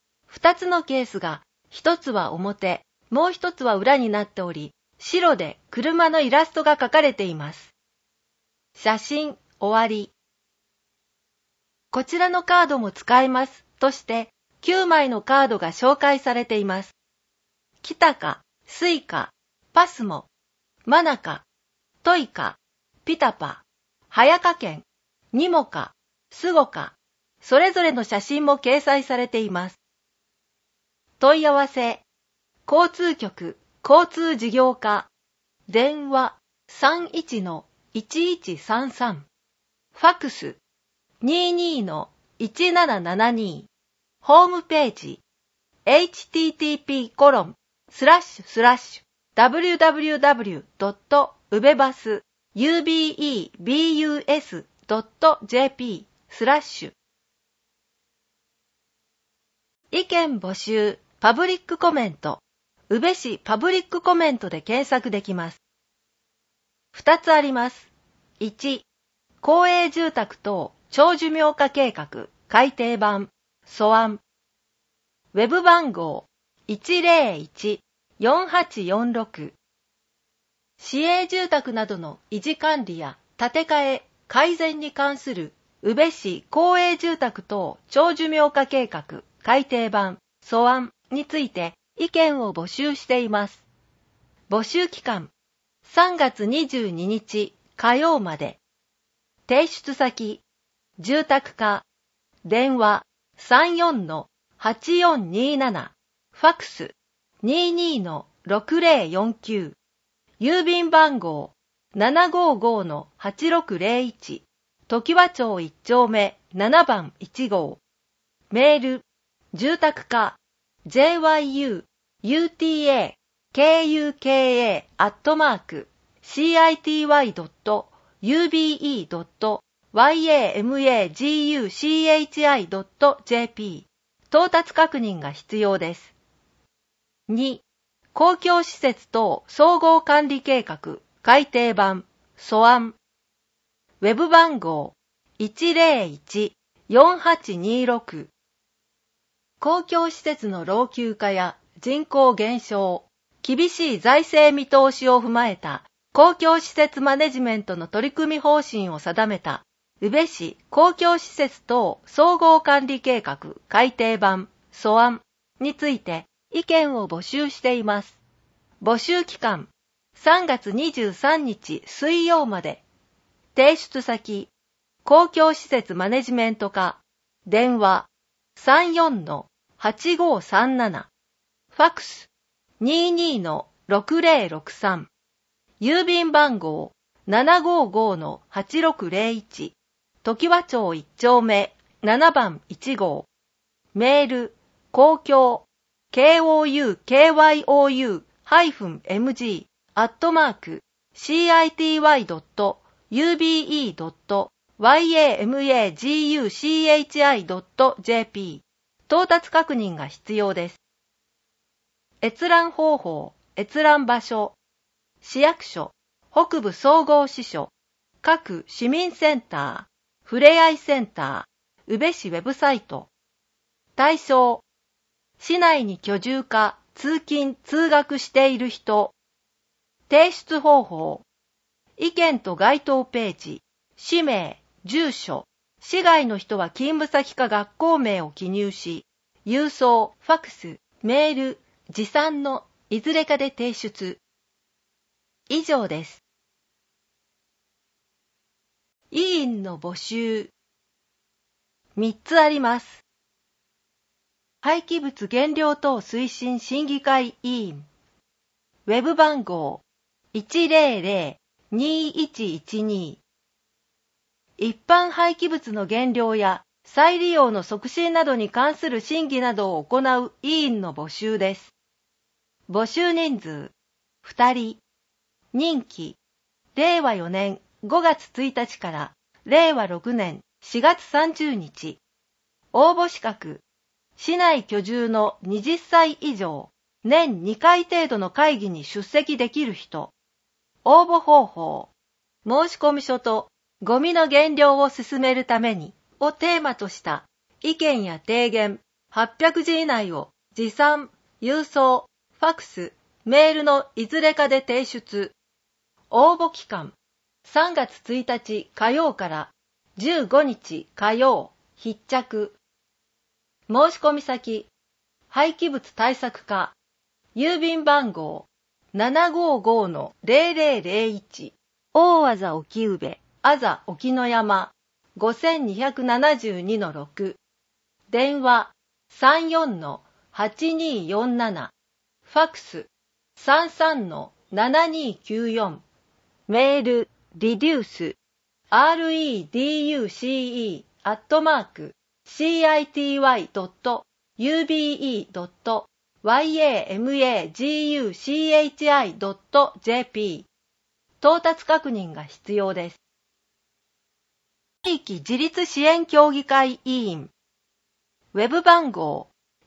。2つのケースが、1つは表、もう1つは裏になっており、白で車のイラストが描かれています。写真、終わり。こちらのカードも使えますとして9枚のカードが紹介されています。キタカ、スイカ、パスモ、マナカ、トイカ、ピタパ、ハヤカ券、ニモカ、スゴカ、それぞれの写真も掲載されています。問い合わせ、交通局、 交通事業課、電話 31-1133、ファクス 22-1772、ホームページ http://www.ubebus.jp/ 意見募集パブリックコメント、宇部市パブリックコメントで検索できます。2つあります。1、公営住宅等長寿命化計画改訂版素案。ウェブ番号 101-4846。市営住宅などの維持管理や建て替え、改善に関する宇部市公営住宅等長寿命化計画改訂版素案について意見を募集しています。募集期間3月22日火曜まで。提出先住宅課、電話 34-8427、ファクス 22-6049、郵便番号 755-8601、常盤町1丁目7番1号。メール、住宅課 jyutuka-city.ube.yamaguchi.jp 到達確認が必要です。2、公共施設等総合管理計画改訂版素案。ウェブ番号 101-4826。公共施設の老朽化や人口減少、厳しい財政見通しを踏まえた公共施設マネジメントの取り組み方針を定めた宇部市公共施設等総合管理計画改訂版素案について意見を募集しています。募集期間3月23日水曜まで。提出先公共施設マネジメント課、電話 34-8537、ファクス 22-6063、郵便番号 755-8601、常盤町1丁目7番1号。メール、公共 kouyu-city.ube.yamaguchi.jp 到達確認が必要です。閲覧方法、閲覧場所、市役所、北部総合支所、各市民センター、ふれあいセンター、宇部市ウェブサイト。対象、市内に居住か通勤・通学している人。提出方法、意見と該当ページ、氏名、住所、市外の人は勤務先か学校名を記入し、郵送、ファクス、メール、持参のいずれかで提出。以上です。委員の募集。3つあります。廃棄物減量等推進審議会委員。ウェブ番号 100-2112。一般廃棄物の減量や再利用の促進などに関する審議などを行う委員の募集です。募集人数2人。任期令和4年5月1日から令和6年4月30日。応募資格市内居住の20歳以上、年2回程度の会議に出席できる人。応募方法申込書とゴミの減量を進めるためにをテーマとした意見や提言800字以内を持参、郵送、ファクス、メールのいずれかで提出。応募期間3月1日火曜から15日火曜必着。申込先廃棄物対策課、郵便番号 755-0001、大字沖宇部、あざ沖の山 5272-6、電話 34-8247、ファクス 33-7294。メール、reduce、REDUCE、@city.yamaguchi.jp。到達確認が必要です。地域自立支援協議会委員。ウェブ番号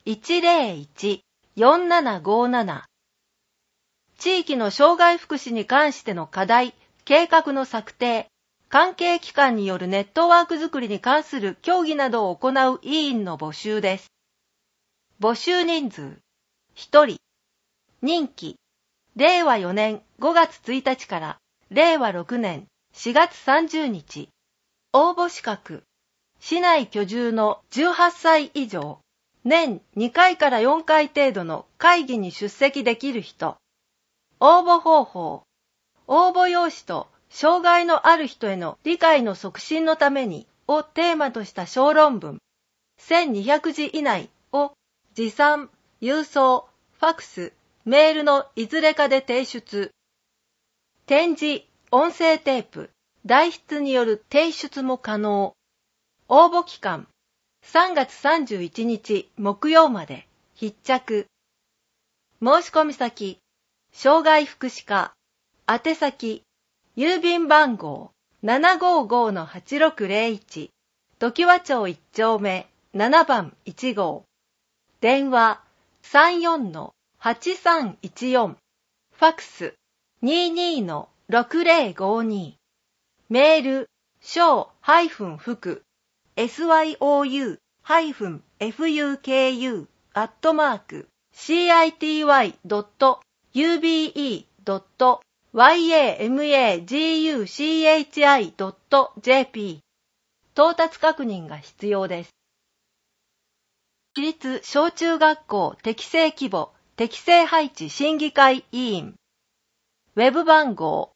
101-4757。地域の障害福祉に関しての課題、計画の策定、関係機関によるネットワークづくりに関する協議などを行う委員の募集です。募集人数1人。任期令和4年5月1日から令和6年4月30日。応募資格市内居住の18歳以上、年2回から4回程度の会議に出席できる人。応募方法。応募用紙と障害のある人への理解の促進のためにをテーマとした小論文。1200字以内を持参、郵送、ファクス、メールのいずれかで提出。展示、音声テープ、代筆による提出も可能。応募期間3月31日木曜まで。必着。申し込み先障害福祉課。宛先郵便番号 755-8601 常盤町1丁目7番1号。電話 34-8314。ファクス 22-6052。メール、shou-fuku city.fuku@city.yamaguchi.jp。 到達確認が必要です。私立小中学校適正規模適正配置審議会委員。ウェブ番号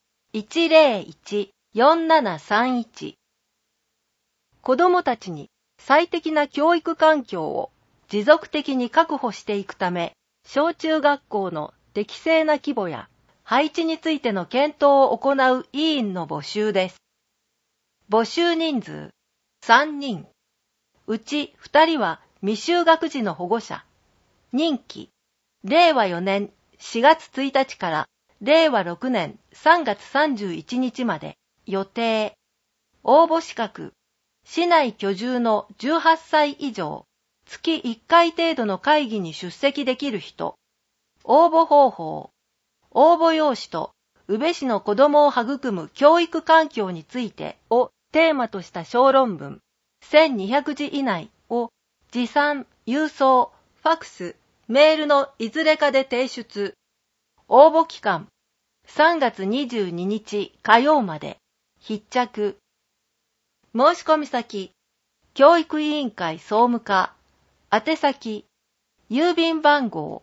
101-4731。子どもたちに最適な教育環境を持続的に確保していくため、小中学校の適正な規模や配置についての検討を行う委員の募集です。募集人数3人。うち2人は未就学児の保護者。任期令和4年4月1日から令和6年3月31日まで。予定。応募資格市内居住の18歳以上、月1回程度の会議に出席できる人。応募方法。応募用紙と宇部市の子どもを育む教育環境についてをテーマとした小論文1200字以内を持参、郵送、ファクス、メールのいずれかで提出。応募期間3月22日火曜まで。必着。申し込み先教育委員会総務課。宛先郵便番号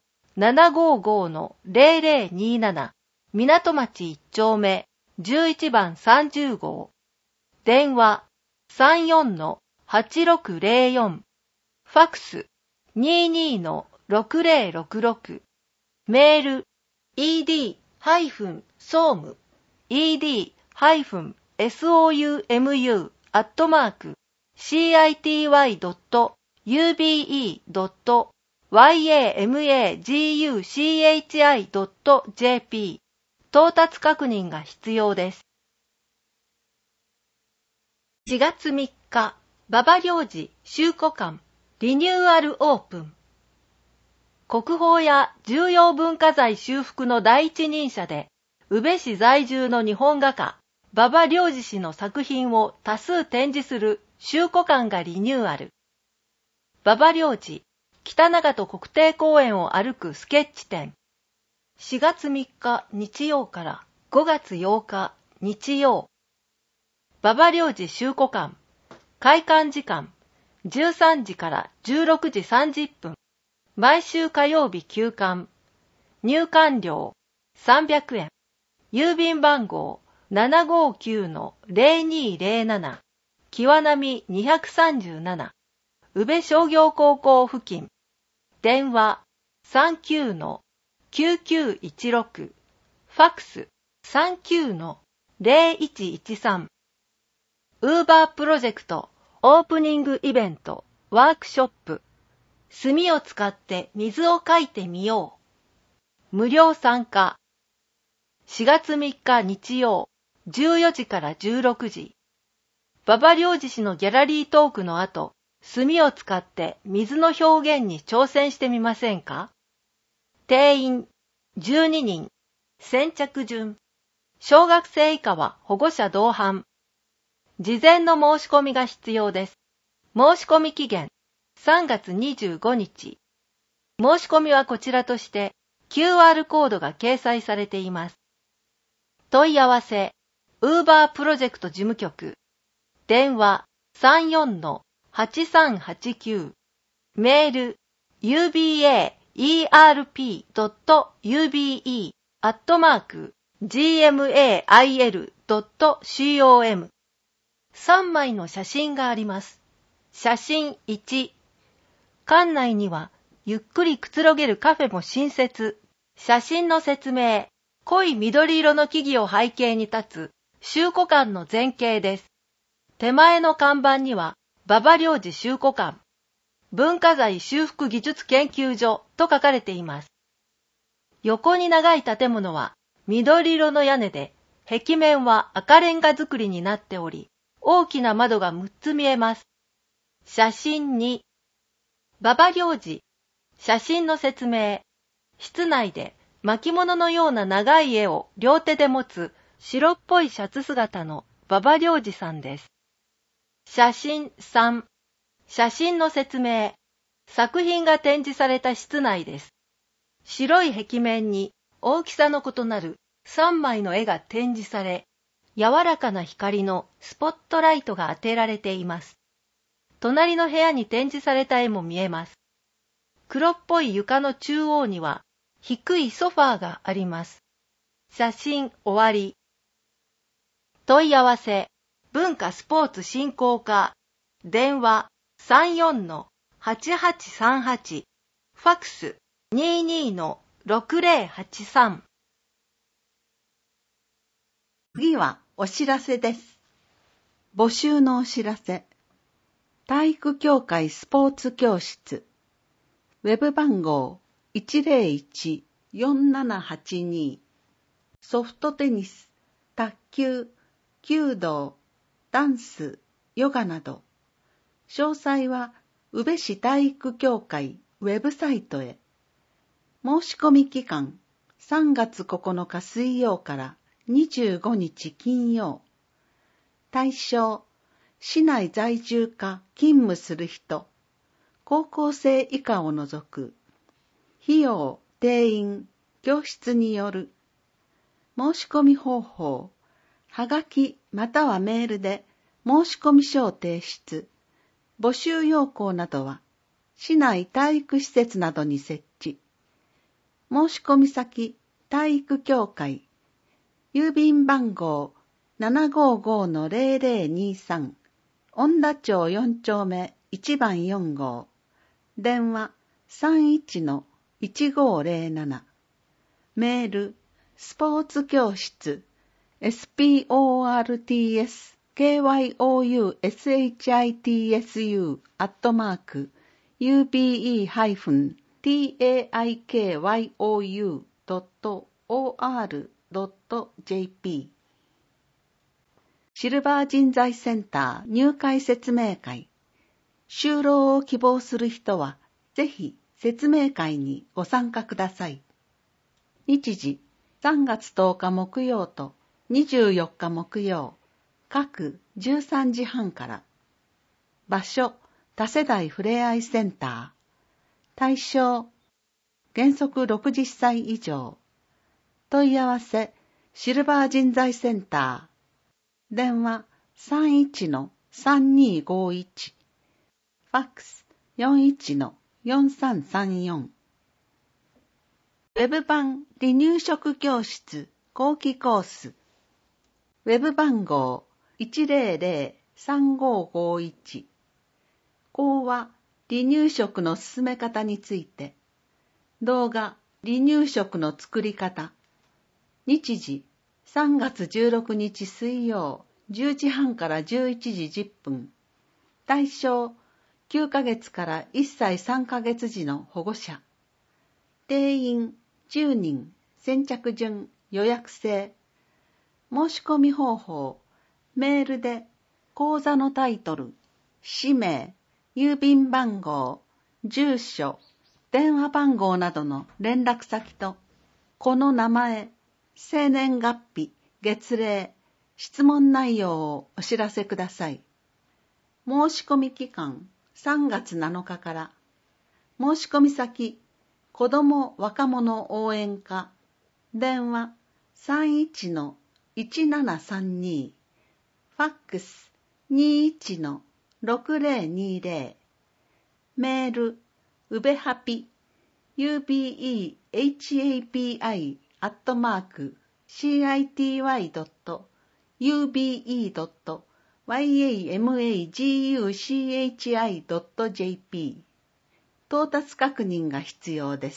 755-0027 港町1丁目11番30号。電話 34-8604。ファクス 22-6066。メール ed-somu ed-somu@city.yamaguchi.jp。 到達確認が必要です。4月3日、馬場領事修古館リニューアルオープン。国宝や重要文化財修復の第一人者で、宇部市在住の日本画家、馬場領事氏の作品を多数展示する修古館がリニューアル。馬場領事、北長門国定公園を歩くスケッチ展。4月3日日曜から5月8日日曜。馬場領事修古館。開館時間、13時から16時30分。毎週火曜日休館。入館料、300円。郵便番号、759-0207。岩波237。宇部商業高校付近。電話、 9916、ファックス 39-0113。ウーバープロジェクトオープニングイベントワークショップ、墨を使って水を描いてみよう。無料参加。4月3日日曜、14時から16時。馬場良二氏のギャラリートークの後、墨を使って水の表現に挑戦してみませんか？定員12人。先着順。小学生以下は保護者同伴。事前の申し込みが必要です。申し込み期限3月25日。申し込みはこちらとして QR コードが掲載されています。問い合わせ、ウーバープロジェクト事務局。電話 34-8389。メール、ubaerne@gmail.com。3枚の写真があります。写真1。館内にはゆっくりくつろげるカフェも新設。写真の説明。濃い緑色の木々を背景に立つ集古館の前景です。手前の看板には馬場良二集古館、文化財修復技術研究所と書かれています。横に長い建物は緑色の屋根で、壁面は赤レンガ造りになっており、大きな窓が6つ見えます。写真2。馬場良二。写真の説明。室内で巻物のような長い絵を両手で持つ白っぽいシャツ姿の馬場良二さんです。写真3。写真の説明。作品が展示された室内です。白い壁面に大きさの異なる3枚の絵が展示され、柔らかな光のスポットライトが当てられています。隣の部屋に展示された絵も見えます。黒っぽい床の中央には低いソファーがあります。写真終わり。問い合わせ、文化スポーツ振興課、電話 34-8838、ファックス 22-6083。 次はお知らせです。募集のお知らせ。体育協会スポーツ教室。ウェブ番号 101-4782。ソフトテニス、卓球、弓道、ダンス、ヨガなど。詳細は宇部市体育協会ウェブサイトへ。申し込み期間3月9日水曜から25日金曜。対象、市内在住か勤務する人、高校生以下を除く。費用、定員、教室による。申し込み方法、はがきまたはメールで申し込み書を提出。募集要項などは市内体育施設などに設置。申し込み先、体育協会。郵便番号 755-0023。恩田町4丁目1番4号。電話 31-1507。メール、スポーツ教室、sportskyousutsu@ube-taikyu.or.jp。 シルバー人材センター入会説明会。就労を希望する人は、ぜひ説明会にご参加ください。日時、3月10日木曜と24日木曜、各13時半から。場所、多世代ふれあいセンター。対象、原則60歳以上。問い合わせ、シルバー人材センター。電話 31-3251。ファックス 41-4334。ウェブ版離乳食教室後期コース。ウェブ番号 100-3551。講話離乳食の進め方について。動画離乳食の作り方。日時、3月16日水曜、10時半から11時10分。対象、9ヶ月から1歳3ヶ月時の保護者。定員、10人、先着順、予約制。申し込み方法、メールで、講座のタイトル、氏名、郵便番号、住所、電話番号などの連絡先と、この名前、生年月日、月齢、質問内容をお知らせください。申し込み期間、3月7日から。申し込み先、子ども若者応援課。電話、31-1732。ファックス、21-6020。メール、うべはぴ、ubehapi@city.ube.yamaguchi.jp。到達確認が必要です。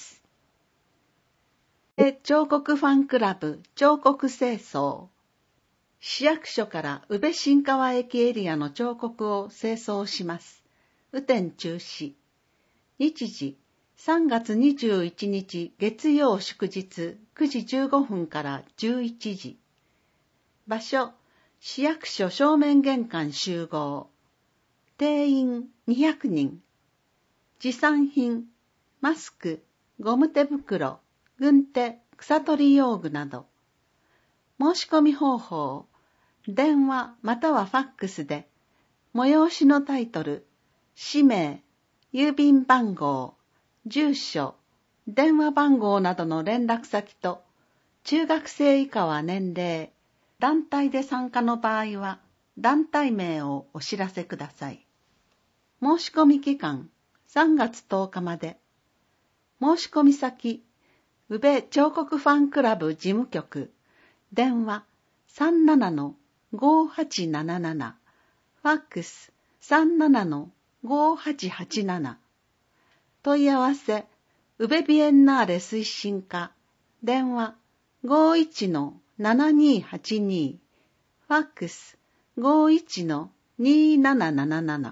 彫刻ファンクラブ彫刻清掃。市役所から宇部新川駅エリアの彫刻を清掃します。雨天中止。日時、3月21日月曜祝日9時15分から11時。場所、市役所正面玄関集合。定員200人。持参品、マスク、ゴム手袋、軍手、草取り用具など。申し込み方法、電話またはファックスで、催しのタイトル、氏名、郵便番号、住所、電話番号などの連絡先と、中学生以下は年齢、団体で参加の場合は、団体名をお知らせください。申し込み期間、3月10日まで。申し込み先、宇部彫刻ファンクラブ事務局、電話 37-5877、ファックス 37-5887。問い合わせ、宇部ビエンナーレ推進課、電話 51-7282、ファックス 51-2777。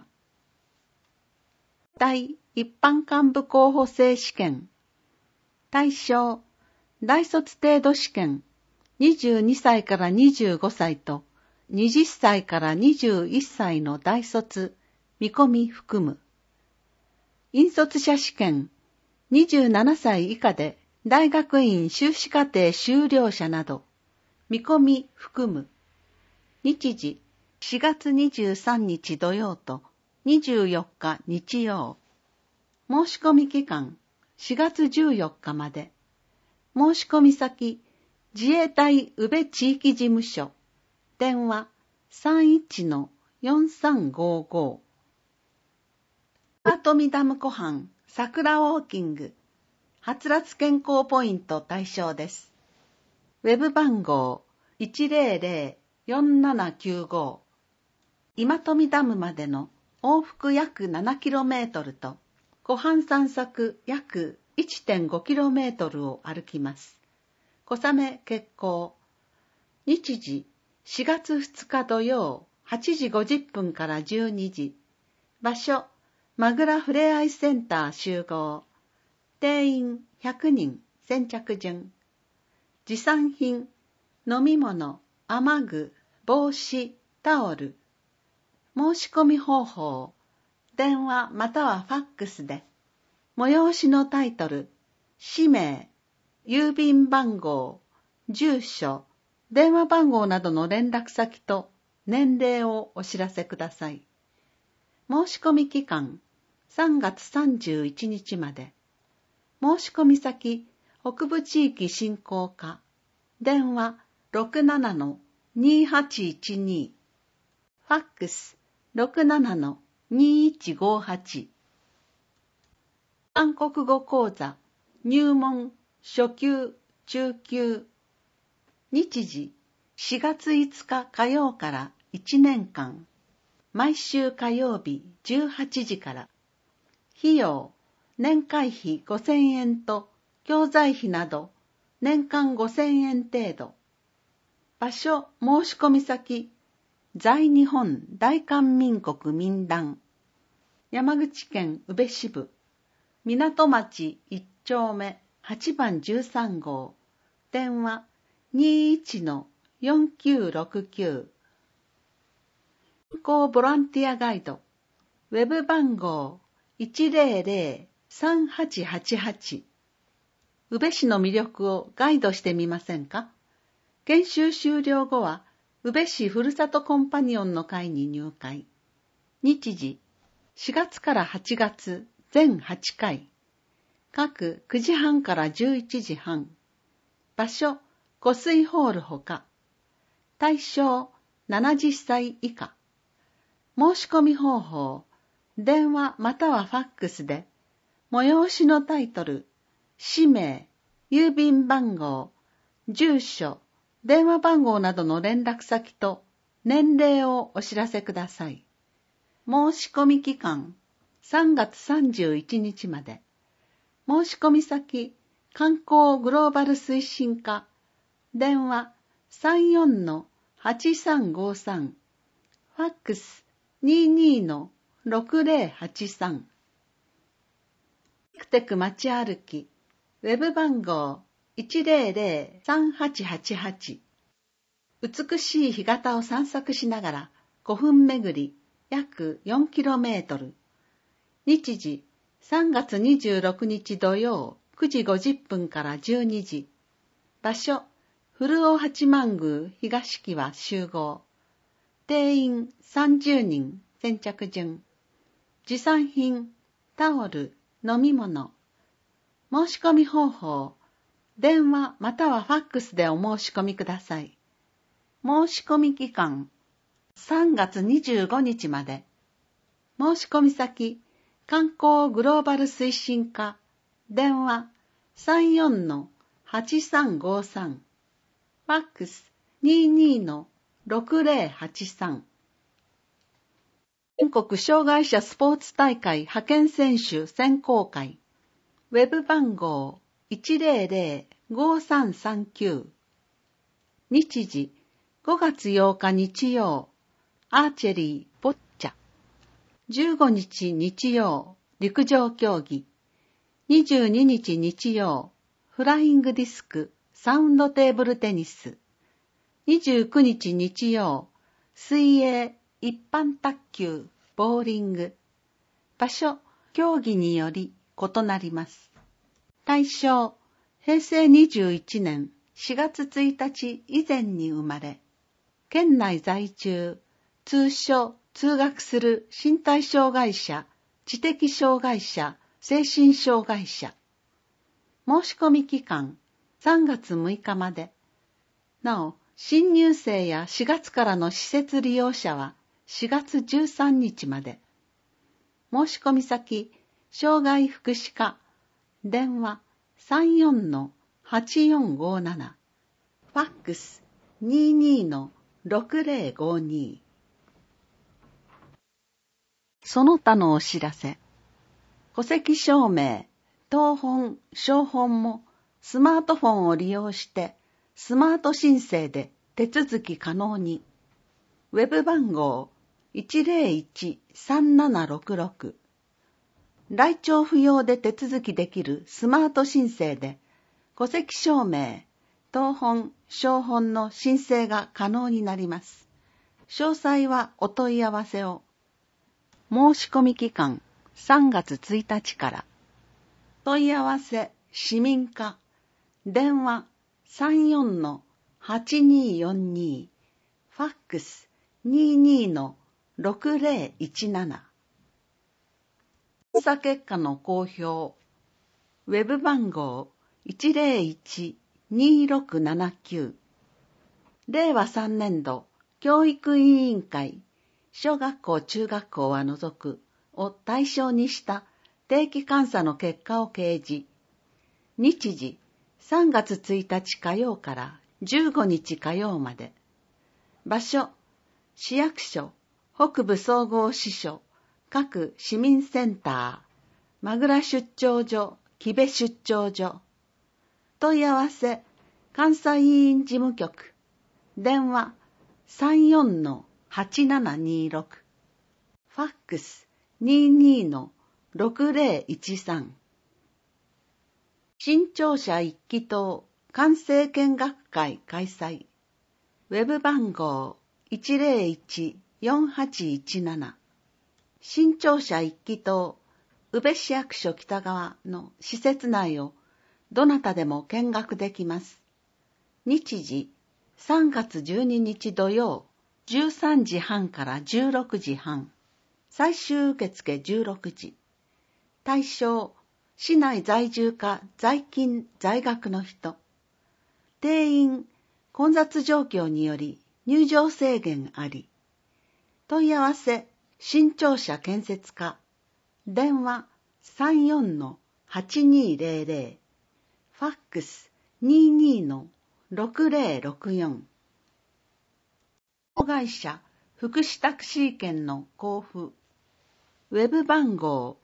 第一般幹部候補生試験。対象、大卒程度試験、22歳から25歳と、20歳から21歳の大卒、見込み含む。引率者試験、27歳以下で大学院修士課程修了者など、見込み含む。日時、4月23日土曜と24日日曜。申し込み期間、4月14日まで。申し込み先、自衛隊宇部地域事務所。電話 31-4355。縄富ダム湖畔桜ウォーキング。はつらつ健康ポイント対象です。ウェブ番号 100-4795。今富ダムまでの往復約 7km と、湖畔散策約 1.5km を歩きます。小雨決行。日時、4月2日土曜、8時50分から12時。場所、まぐらふれあいセンター集合。定員100人、先着順。持参品、飲み物、雨具、帽子、タオル。申し込み方法、電話またはファックスで、催しのタイトル、氏名、郵便番号、住所、電話番号などの連絡先と年齢をお知らせください。申し込み期間、3月31日まで。申し込み先、北部地域振興課。電話 67-2812。ファックス 67-2158。韓国語講座、入門、初級、中級。日時、4月5日火曜から1年間。毎週火曜日18時から。費用、年会費5000円と教材費など年間5000円程度。場所、申し込み先、在日本大韓民国民団、山口県宇部支部、港町1丁目8番13号、電話 21-4969。健康ボランティアガイド、ウェブ番号 100-3888。宇部市の魅力をガイドしてみませんか？研修終了後は、宇部市ふるさとコンパニオンの会に入会。日時、4月から8月全8回。各9時半から11時半。場所、湖水ホールほか。対象、70歳以下。申し込み方法、電話またはファックスで、催しのタイトル、氏名、郵便番号、住所、電話番号などの連絡先と年齢をお知らせください。申し込み期間、3月31日まで。申し込み先、観光グローバル推進課、電話 34-8353、ファックス 22-6083。テクテク街歩き、ウェブ番号 100-3888。美しい干潟を散策しながら5分巡り約 4km。日時3月26日土曜9時50分から12時。場所、古尾八幡宮東木和集合。定員30人先着順。持参品、タオル、飲み物。申し込み方法、電話またはファックスでお申し込みください。申し込み期間、3月25日まで。申し込み先、観光グローバル推進課、電話 34-8353、ファックス 22-6083。全国障害者スポーツ大会派遣選手選考会、ウェブ番号 100-5339。日時5月8日日曜、アーチェリーボッチャ。15日日曜、陸上競技。22日日曜、フライングディスク、サウンドテーブルテニス。29日日曜、水泳、一般卓球、ボーリング。場所、競技により異なります。対象、平成21年4月1日以前に生まれ、県内在住、通所、通学する身体障害者、知的障害者、精神障害者。申し込み期間、3月6日まで。なお、新入生や4月からの施設利用者は4月13日まで。申し込み先、障害福祉課、電話 34-8457、ファックス 22-6052。その他のお知らせ。戸籍証明、謄本、証本もスマートフォンを利用してスマート申請で手続き可能に。ウェブ番号 101-3766。来庁不要で手続きできるスマート申請で戸籍証明、謄本、証本の申請が可能になります。詳細はお問い合わせを。申し込み期間3月1日から。問い合わせ市民課、電話 34-8242、ファックス 22-6017。審査結果の公表。ウェブ番号 101-2679。令和3年度教育委員会、小学校中学校は除くを対象にした定期監査の結果を掲示。日時3月1日火曜から15日火曜まで。場所、市役所、北部総合支所、各市民センター、名倉出張所、木部出張所。 問い合わせ、関西委員事務局、電話 34-8726、ファックス 22-6013、新庁舎一気棟完成見学会開催、ウェブ番号 101-4817、新庁舎一気棟宇部市役所北側の施設内をどなたでも見学できます。日時3月12日土曜13時半から16時半。最終受付16時。対象、市内在住か在勤在学の人。定員、混雑状況により入場制限あり。問い合わせ、新庁舎建設課。電話 34-8200、ファックス 22-6064。障害者福祉タクシー券の交付。ウェブ番号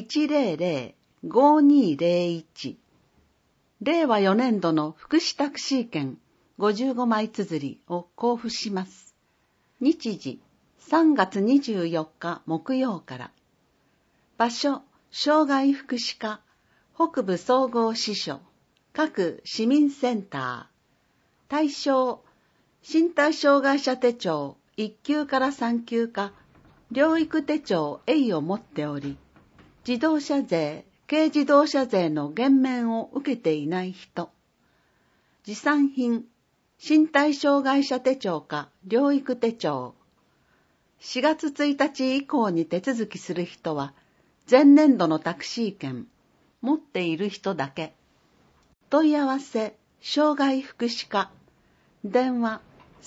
100-5201。令和4年度の福祉タクシー券55枚綴りを交付します。日時3月24日木曜から。場所、障害福祉課、北部総合支所、各市民センター。対象、身体障害者手帳1級から3級か、療育手帳 A を持っており、自動車税、軽自動車税の減免を受けていない人。持参品、身体障害者手帳か療育手帳。4月1日以降に手続きする人は、前年度のタクシー券、持っている人だけ。問い合わせ、障害福祉課。電話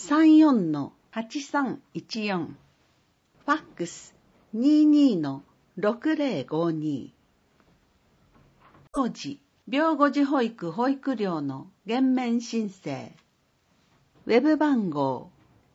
34-8314。ファックス 22-6052。当時、病後児保育保育料の減免申請。ウェブ番号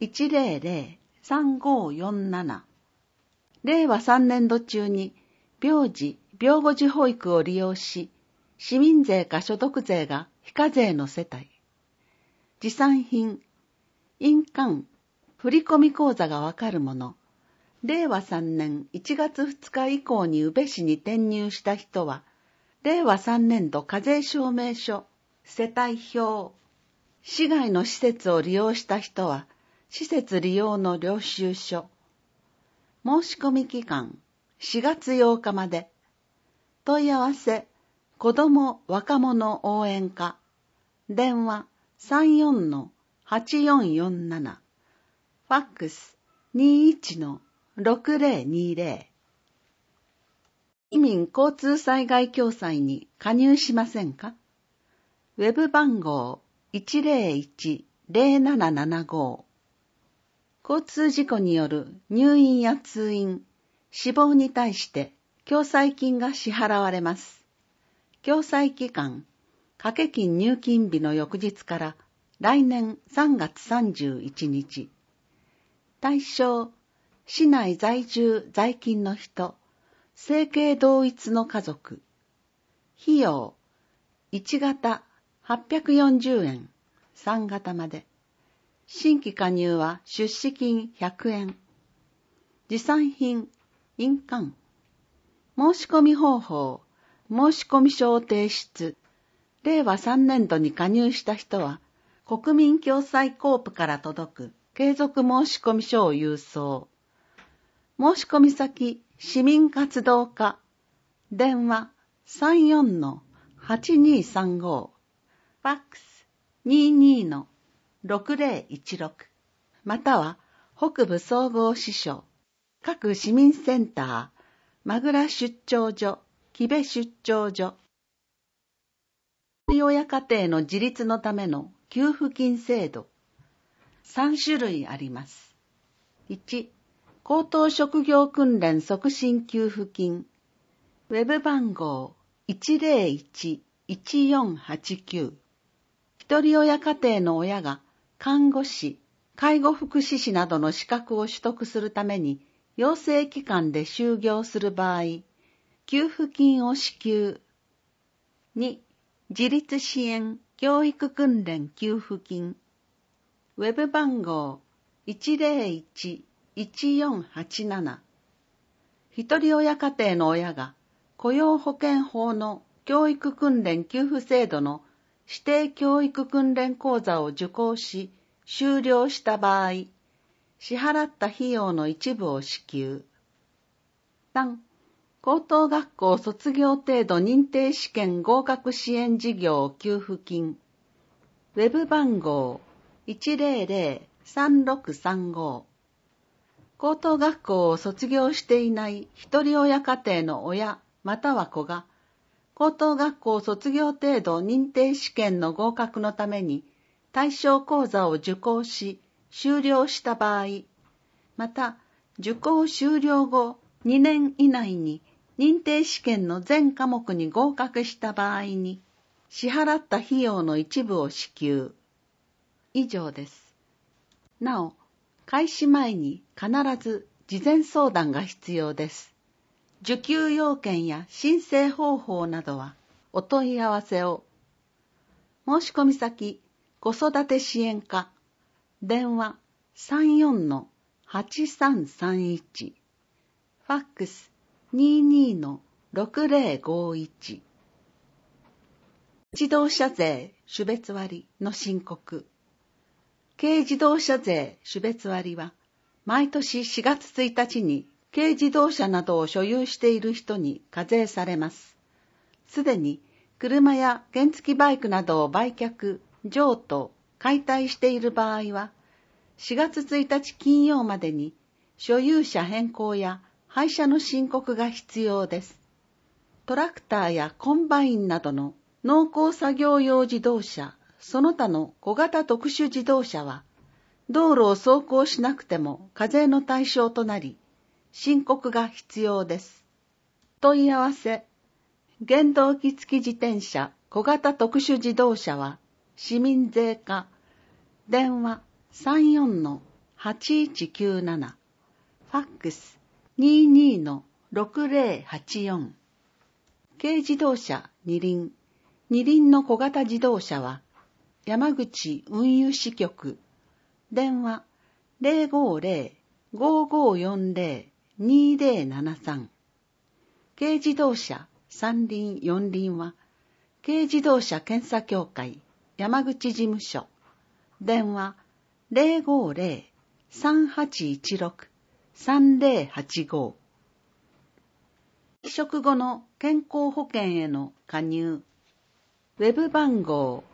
100-3547。令和3年度中に病児・病後児保育を利用し、市民税か所得税が非課税の世帯。持参品、印鑑、振込口座がわかるもの。令和3年1月2日以降に宇部市に転入した人は、令和3年度課税証明書、世帯表。市外の施設を利用した人は、施設利用の領収書。申し込み期間、4月8日まで。問い合わせ、子ども若者応援課。電話 34-8447。ファックス 21-6020。市民交通災害共済に加入しませんか？ウェブ番号 101-0775。交通事故による入院や通院、死亡に対して共済金が支払われます。共済期間、掛金入金日の翌日から来年3月31日。対象、市内在住在勤の人、生計同一の家族。費用、1型840円、3型まで。新規加入は出資金100円。持参品、印鑑。申し込み方法、申込書を提出。令和3年度に加入した人は、国民共済コープから届く継続申込書を郵送。申込先、市民活動課。電話 34-8235。ファックス 22-6016。または、北部総合支所、各市民センター、まぐら出張所、木部出張所。ひとり親家庭の自立のための給付金制度。3種類あります。1、高等職業訓練促進給付金。ウェブ番号 101-1489。ひとり親家庭の親が看護師、介護福祉士などの資格を取得するために養成機関で就業する場合、給付金を支給。2、自立支援、 教育訓練給付金。ウェブ番号 101-1487。一人親家庭の親が雇用保険法の教育訓練給付制度の指定教育訓練講座を受講し、修了した場合、支払った費用の一部を支給。3. 高等学校卒業程度認定試験合格支援事業給付金。ウェブ番号 100-3635。高等学校を卒業していない一人親家庭の親または子が、高等学校卒業程度認定試験の合格のために対象講座を受講し、修了した場合、また受講修了後2年以内に認定試験の全科目に合格した場合に、支払った費用の一部を支給。以上です。なお、開始前に必ず事前相談が必要です。受給要件や申請方法などはお問い合わせを。申込先、子育て支援課、電話 34-8331、ファックス 22-6051。自動車税種別割の申告。軽自動車税種別割は、毎年4月1日に軽自動車などを所有している人に課税されます。すでに車や原付バイクなどを売却、譲渡、解体している場合は、4月1日金曜までに所有者変更や廃車の申告が必要です。トラクターやコンバインなどの農耕作業用自動車、その他の小型特殊自動車は、道路を走行しなくても課税の対象となり、申告が必要です。問い合わせ。原動機付き自転車、小型特殊自動車は、市民税課。電話 34-8197。ファックス 22-6084。軽自動車二輪。二輪の小型自動車は、山口運輸支局。電話 050-5540-2073。軽自動車三輪四輪は、軽自動車検査協会山口事務所。電話 050-3816-3085。離職後の健康保険への加入。ウェブ番号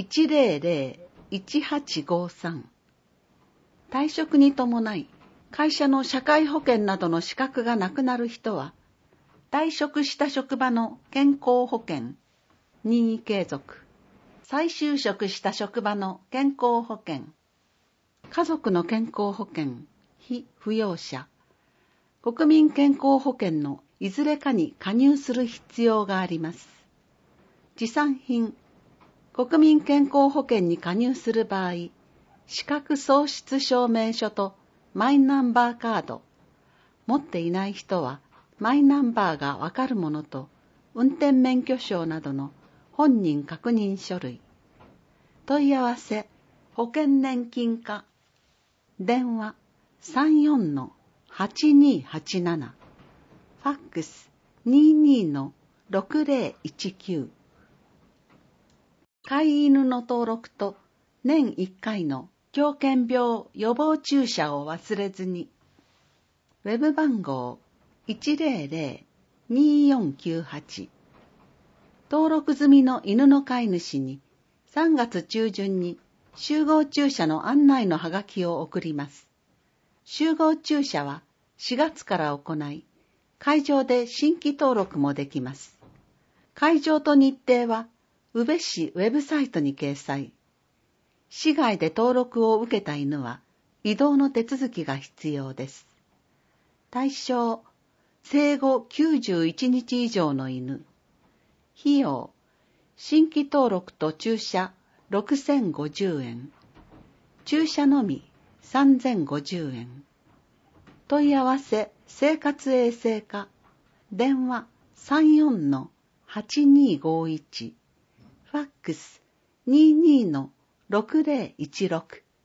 100-1853。退職に伴い、会社の社会保険などの資格がなくなる人は、退職した職場の健康保険、任意継続、再就職した職場の健康保険、家族の健康保険、被扶養者、国民健康保険のいずれかに加入する必要があります。持参品、国民健康保険に加入する場合、資格喪失証明書とマイナンバーカード、持っていない人はマイナンバーがわかるものと運転免許証などの本人確認書類。問い合わせ、保険年金課。電話 34-8287。ファックス 22-6019。飼い犬の登録と年1回の狂犬病予防注射を忘れずに。ウェブ番号 100-2498。登録済みの犬の飼い主に3月中旬に集合注射の案内のハガキを送ります。集合注射は4月から行い、会場で新規登録もできます。会場と日程は宇部市ウェブサイトに掲載。市外で登録を受けた犬は移動の手続きが必要です。対象、生後91日以上の犬。費用、新規登録と注射6050円。注射のみ3050円。問い合わせ、生活衛生課。電話 34-8251。ファックス 22-6016。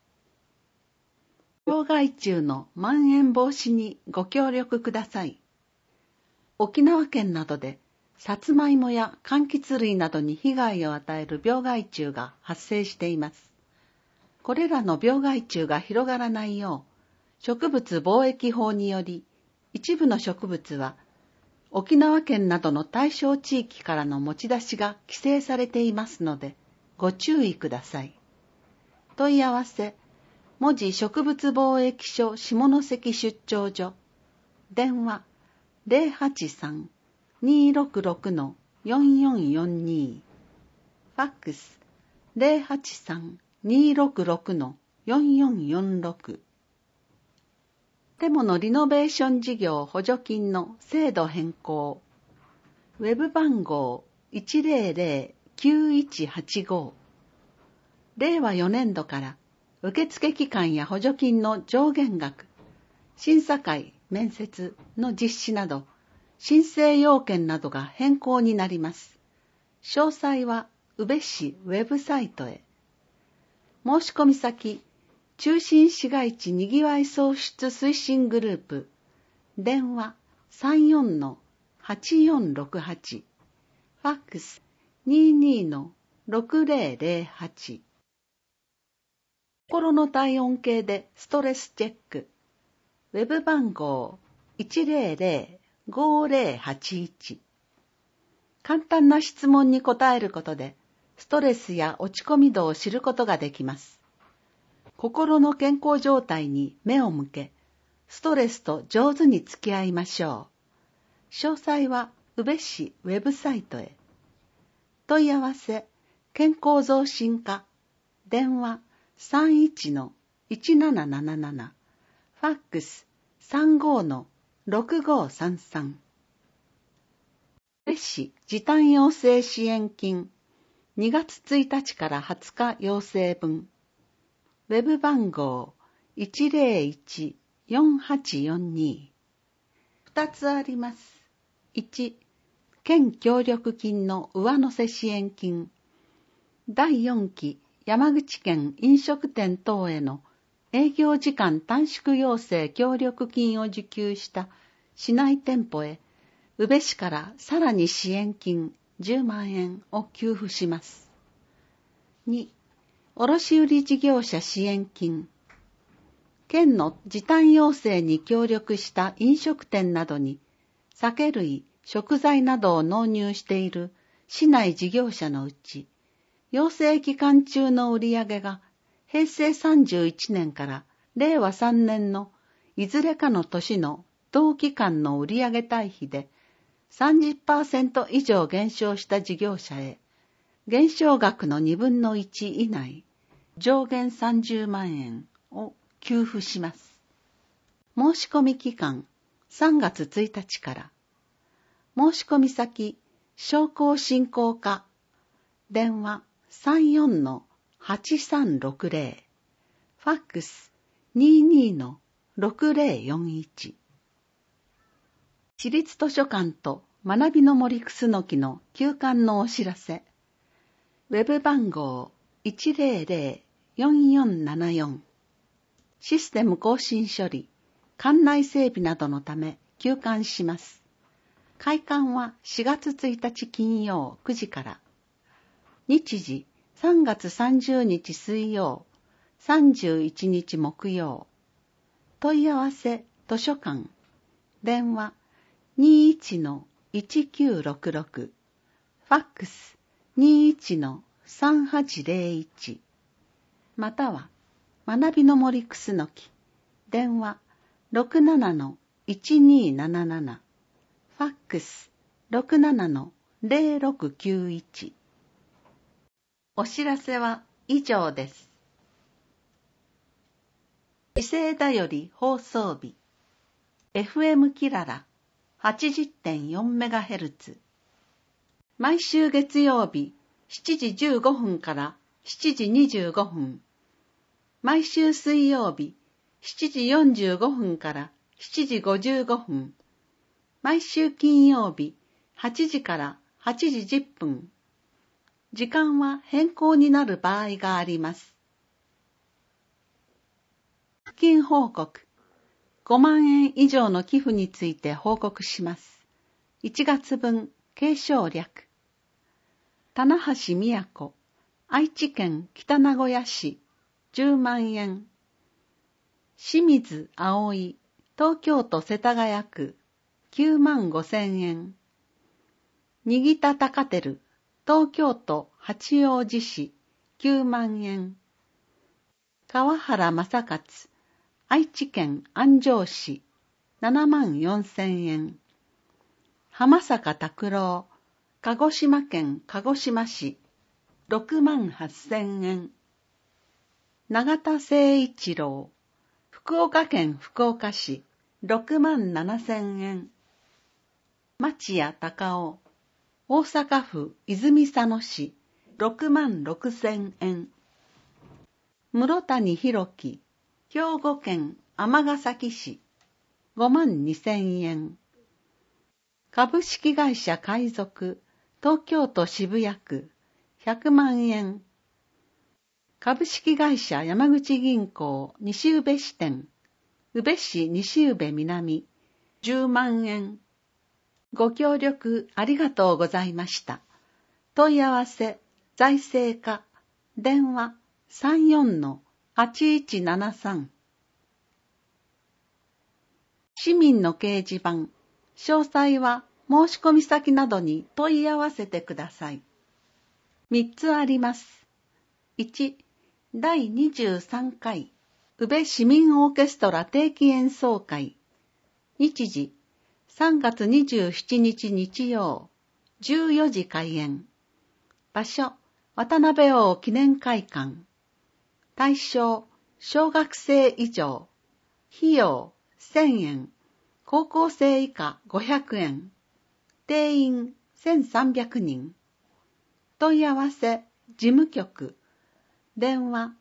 病害虫の蔓延防止にご協力ください。沖縄県などでさつまいもや柑橘類などに被害を与える病害虫が発生しています。これらの病害虫が広がらないよう、植物防疫法により、一部の植物は沖縄県などの対象地域からの持ち出しが規制されていますので、ご注意ください。問い合わせ、門司植物防疫所下関出張所、電話083-266-4442、ファックス083-266-4446。建物リノベーション事業補助金の制度変更。ウェブ番号100-9185。令和4年度から受付期間や補助金の上限額、審査会、面接の実施など、申請要件などが変更になります。詳細は宇部市ウェブサイトへ。申し込み先、中心市街地にぎわい創出推進グループ、電話34-8468、ファックス22-6008。心の体温計でストレスチェック。ウェブ番号100-5081。簡単な質問に答えることで、ストレスや落ち込み度を知ることができます。心の健康状態に目を向け、ストレスと上手に付き合いましょう。詳細は宇部市ウェブサイトへ。問い合わせ、健康増進課、電話31-1777、ファックス35-6533。宇部市時短要請支援金、2月1日から20日要請分。ウェブ番号101-4842。2つあります。1、県協力金の上乗せ支援金。第4期山口県飲食店等への営業時間短縮要請協力金を受給した市内店舗へ、宇部市からさらに支援金10万円を給付します。2、卸売事業者支援金。県の時短要請に協力した飲食店などに酒類、食材などを納入している市内事業者のうち、要請期間中の売上が平成31年から令和3年のいずれかの年の同期間の売上対比で 30% 以上減少した事業者へ、減少額の2分の1以内、上限30万円を給付します。申し込み期間3月1日から。申し込み先、商工振興課、電話34-8360、ファックス22-6041。市立図書館と学びの森くすのきの休館のお知らせ。ウェブ番号100-4474。システム更新処理、館内整備などのため休館します。開館は4月1日金曜9時から。日時3月30日水曜、31日木曜。問い合わせ図書館。電話21-1966。ファックス21-3801。または学びの森くすのき。電話67-1277。ファックス67-0691。お知らせは以上です。時勢だより放送日。FM キララ 80.4MHz。毎週月曜日7時15分から7時25分。毎週水曜日7時45分から7時55分。毎週金曜日8時から8時10分。 時間は変更になる場合があります。寄付金報告。5万円以上の寄付について報告します。1月分、継承略。棚橋都、愛知県北名古屋市、10万円。清水葵、東京都世田谷区、9万5千円。新田高照、東京都八王子市、9万円。川原正勝、愛知県安城市、7万4千円。浜坂拓郎、鹿児島県鹿児島市、6万8千円。永田誠一郎、福岡県福岡市、6万7千円。町屋隆夫、大阪府泉佐野市、6万6千円。室谷弘樹、兵庫県尼崎市、5万2千円。株式会社海賊、東京都渋谷区、100万円。株式会社山口銀行西宇部支店、宇部市西宇部南、10万円。ご協力ありがとうございました。問い合わせ、財政課、電話 34-8173。市民の掲示板、詳細は申し込み先などに問い合わせてください。3つあります。1、第23回宇部市民オーケストラ定期演奏会。日時、3月27日日曜、14時開演。場所、渡辺王記念会館。対象、小学生以上。費用、1000円。高校生以下500円。定員1300人。問い合わせ、事務局。電話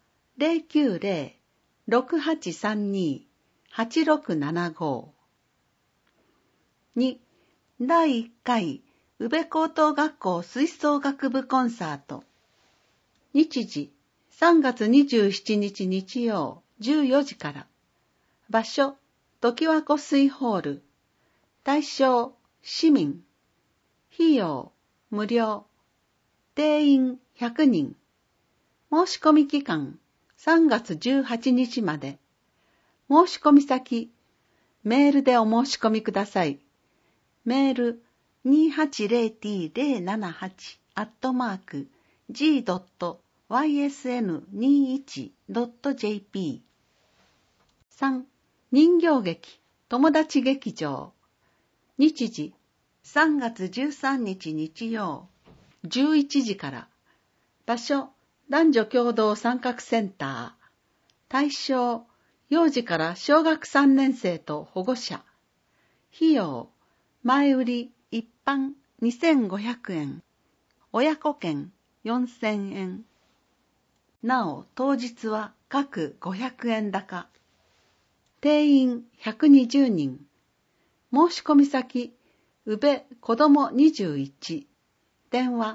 090-6832-8675。2、第1回宇部高等学校吹奏楽部コンサート。日時、3月27日日曜、14時から。場所、常盤湖水ホール。対象、市民。費用、無料。定員100人。申し込み期間、3月18日まで。申し込み先、メールでお申し込みください。メール、280t-8-g.ysn21.jp。 3、人形劇、友達劇場。日時、3月13日日曜、11時から。場所、男女共同参画センター。対象、幼児から小学3年生と保護者。費用、前売り一般2500円。親子券4000円。なお、当日は各500円高。定員120人。申し込み先、宇部子ども21。電話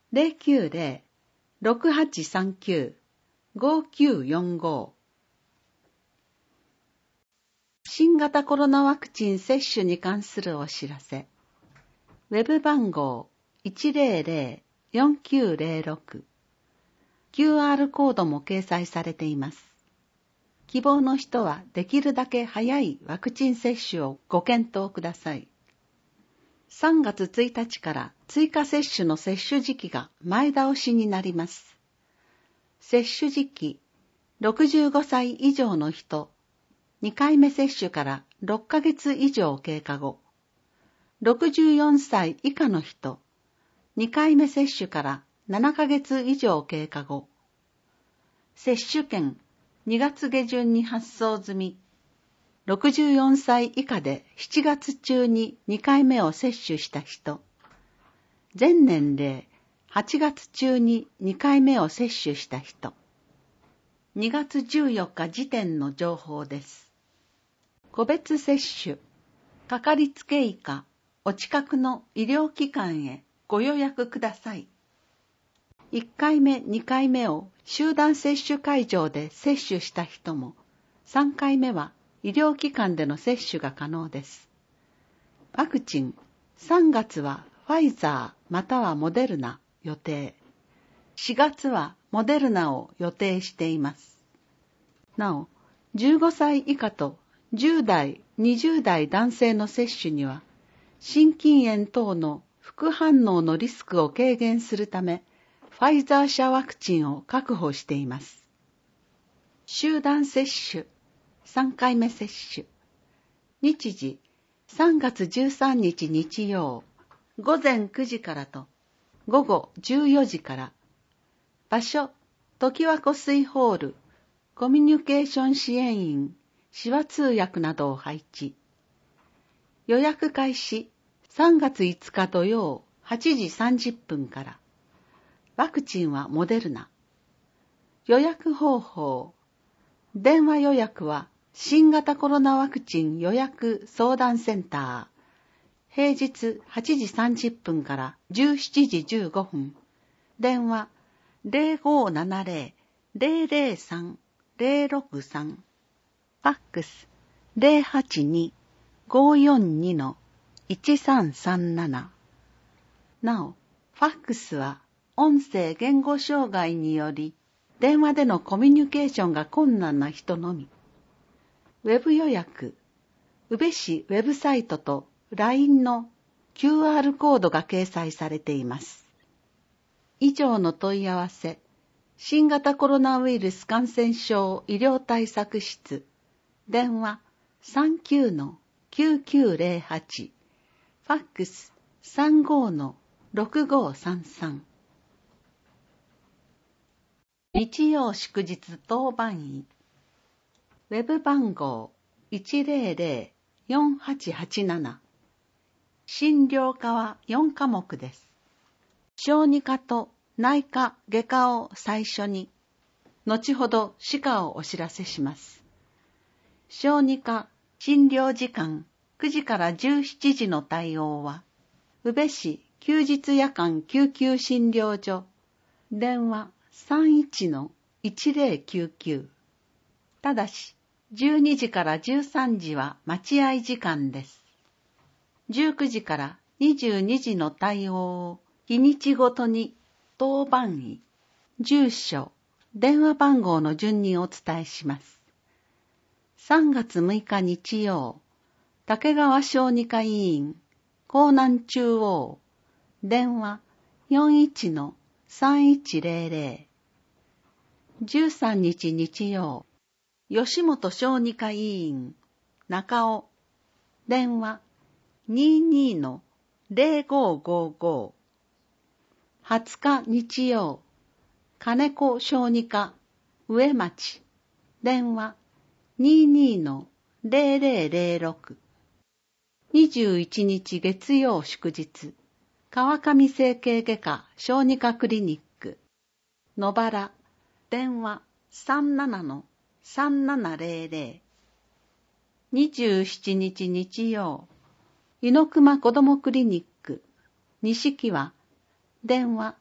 090-6839-5945。新型コロナワクチン接種に関するお知らせ。ウェブ番号 100-4906。QR コードも掲載されています。希望の人はできるだけ早いワクチン接種をご検討ください。3月1日から追加接種の接種時期が前倒しになります。接種時期、65歳以上の人、2回目接種から6ヶ月以上経過後、64歳以下の人、2回目接種から7ヶ月以上経過後、接種券2月下旬に発送済み、64歳以下で7月中に2回目を接種した人、全年齢8月中に2回目を接種した人、2月14日時点の情報です。個別接種、かかりつけ医かお近くの医療機関へご予約ください。 1回目、2回目を集団接種会場で接種した人も、3回目は医療機関での接種が可能です。ワクチン、3月はファイザーまたはモデルナ予定。4月はモデルナを予定しています。なお、15歳以下と10代、20代男性の接種には、心筋炎等の副反応のリスクを軽減するため、ファイザー社ワクチンを確保しています。集団接種、3回目接種。日時、3月13日日曜、午前9時からと午後14時から。場所、常盤湖水ホール、コミュニケーション支援員、手話通訳などを配置。予約開始、3月5日土曜、8時30分から。ワクチンはモデルナ。予約方法。電話予約は新型コロナワクチン予約相談センター。平日8時30分から17時15分。電話 0570-003-063。ファックス 082-542-1337。なお、ファックスは音声言語障害により電話でのコミュニケーションが困難な人のみ。ウェブ予約、宇部市ウェブサイトと LINE の QR コードが掲載されています。以上の問い合わせ、新型コロナウイルス感染症医療対策室、電話 39-9908、ファックス 35-6533。日曜祝日当番医。ウェブ番号 100-4887。診療科は4科目です。小児科と内科、外科を最初に、後ほど歯科をお知らせします。小児科診療時間9時から17時の対応は、宇部市休日夜間救急診療所、電話 31-1099。ただし、12時から13時は待合時間です。19時から22時の対応を日にちごとに当番医、住所、電話番号の順にお伝えします。3月6日日曜、竹川小児科医院、江南中央、電話 41-3100。13日日曜、吉本小児科医院、中尾、電話 22-0555。20日日曜、金子小児科、上町、電話 22-0006。21日月曜祝日、川上整形外科小児科クリニック、野原、電話 37-3700。27日日曜、猪熊子どもクリニック、西は、電話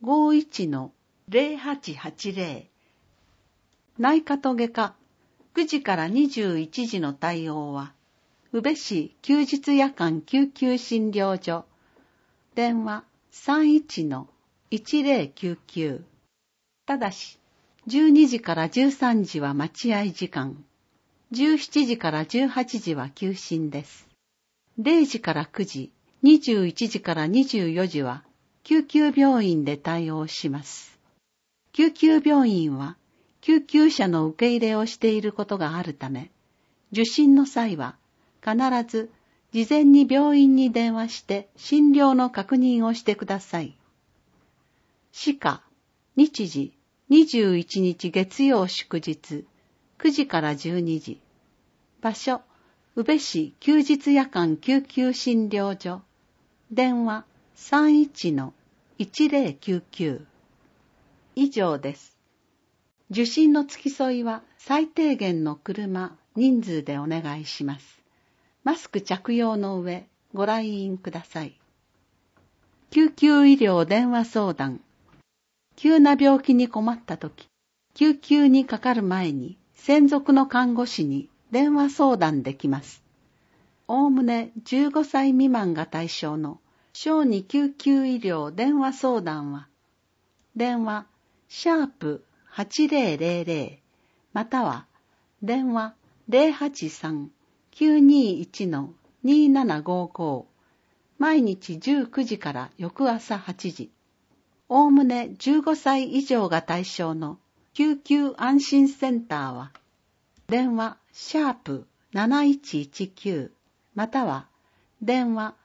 51-0880。内科と外科、9時から21時の対応は、宇部市休日夜間救急診療所、電話 31-1099。ただし、12時から13時は待合時間、17時から18時は休診です。0時から9時、21時から24時は救急病院で対応します。救急病院は救急車の受け入れをしていることがあるため、受診の際は必ず事前に病院に電話して診療の確認をしてください。歯科、日時21日月曜祝日、9時から12時。場所、宇部市休日夜間救急診療所。電話 31-1099。以上です。受診の付き添いは最低限の車、人数でお願いします。マスク着用の上、ご来院ください。救急医療電話相談。 急な病気に困ったとき、救急にかかる前に専属の看護師に電話相談できます。おおむね15歳未満が対象の小児救急医療電話相談は、電話#8000または電話083-921-2755毎日19時から翌朝8時。おおむね15歳以上が対象の救急安心センターは、電話#7119または電話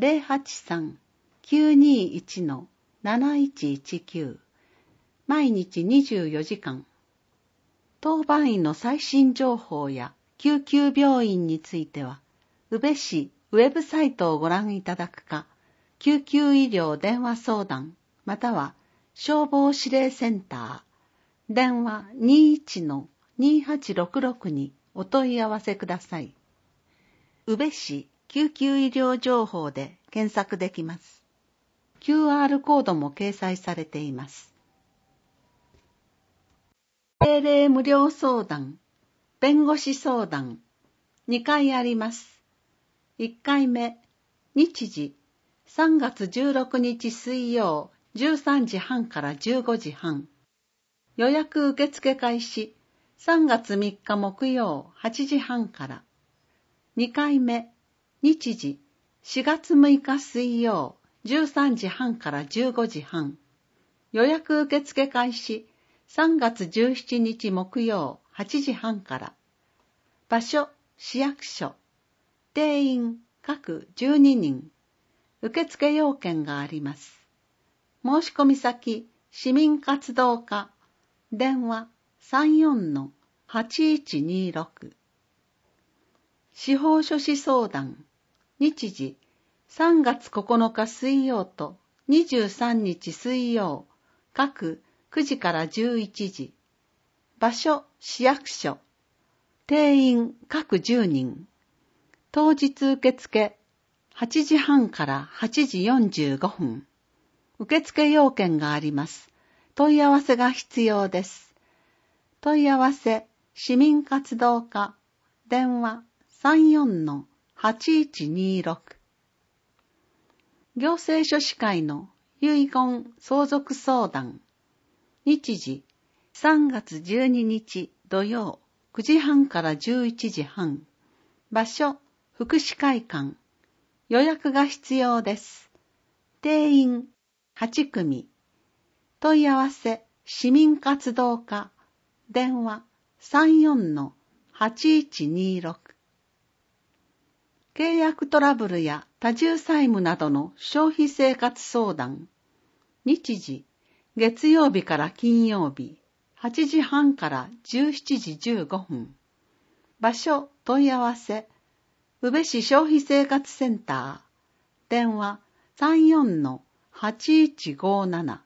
083-921-7119毎日24時間。当番員の最新情報や救急病院については、宇部市ウェブサイトをご覧いただくか、救急医療電話相談または消防指令センター電話 21-2866 にお問い合わせください。宇部市救急医療情報で検索できます。QR コードも掲載されています。定例無料相談、弁護士相談、2回あります。1回目、日時、3月16日水曜、13時半から15時半。予約受付開始、3月3日木曜、8時半から。2回目、日時、4月6日水曜、13時半から15時半。予約受付開始、3月17日木曜、8時半から。場所、市役所。定員、各12人。受付要件があります。申し込み先、市民活動課。電話、34-8126。司法書士相談。日時、3月9日水曜と23日水曜。各9時から11時。場所、市役所。定員、各10人。当日受付、8時半から8時45分。受付要件があります。問い合わせが必要です。問い合わせ、市民活動課。電話、34-8126。行政書士会の遺言相続相談。日時、3月12日土曜、9時半から11時半。場所、福祉会館。予約が必要です。定員、8組。問い合わせ、市民活動課。電話、34-8126。契約トラブルや多重債務などの消費生活相談。日時、月曜日から金曜日、8時半から17時15分。場所、問い合わせ、宇部市消費生活センター。電話、34-8157。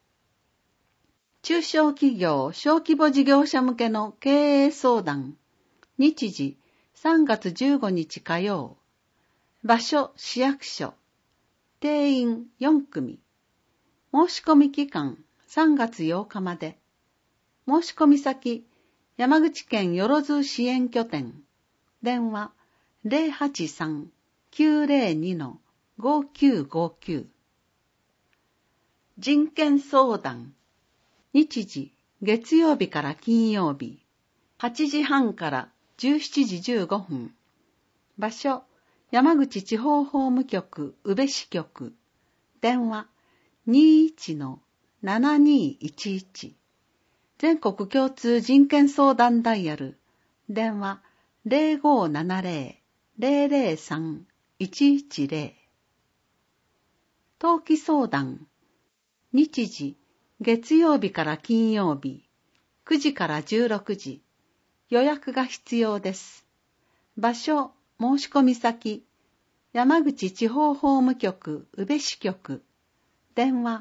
中小企業・小規模事業者向けの経営相談。日時、3月15日火曜。場所、市役所。定員4組。申し込み期間3月8日まで。申し込み先、山口県よろず支援拠点。電話 083-902-5959。人権相談。日時、月曜日から金曜日。8時半から17時15分。場所、山口地方法務局宇部支局。電話 21-7211。全国共通人権相談ダイヤル。電話 0570-003-110。登記相談。日時、月曜日から金曜日。9時から16時。予約が必要です。場所、申し込み先。山口地方法務局宇部支局。電話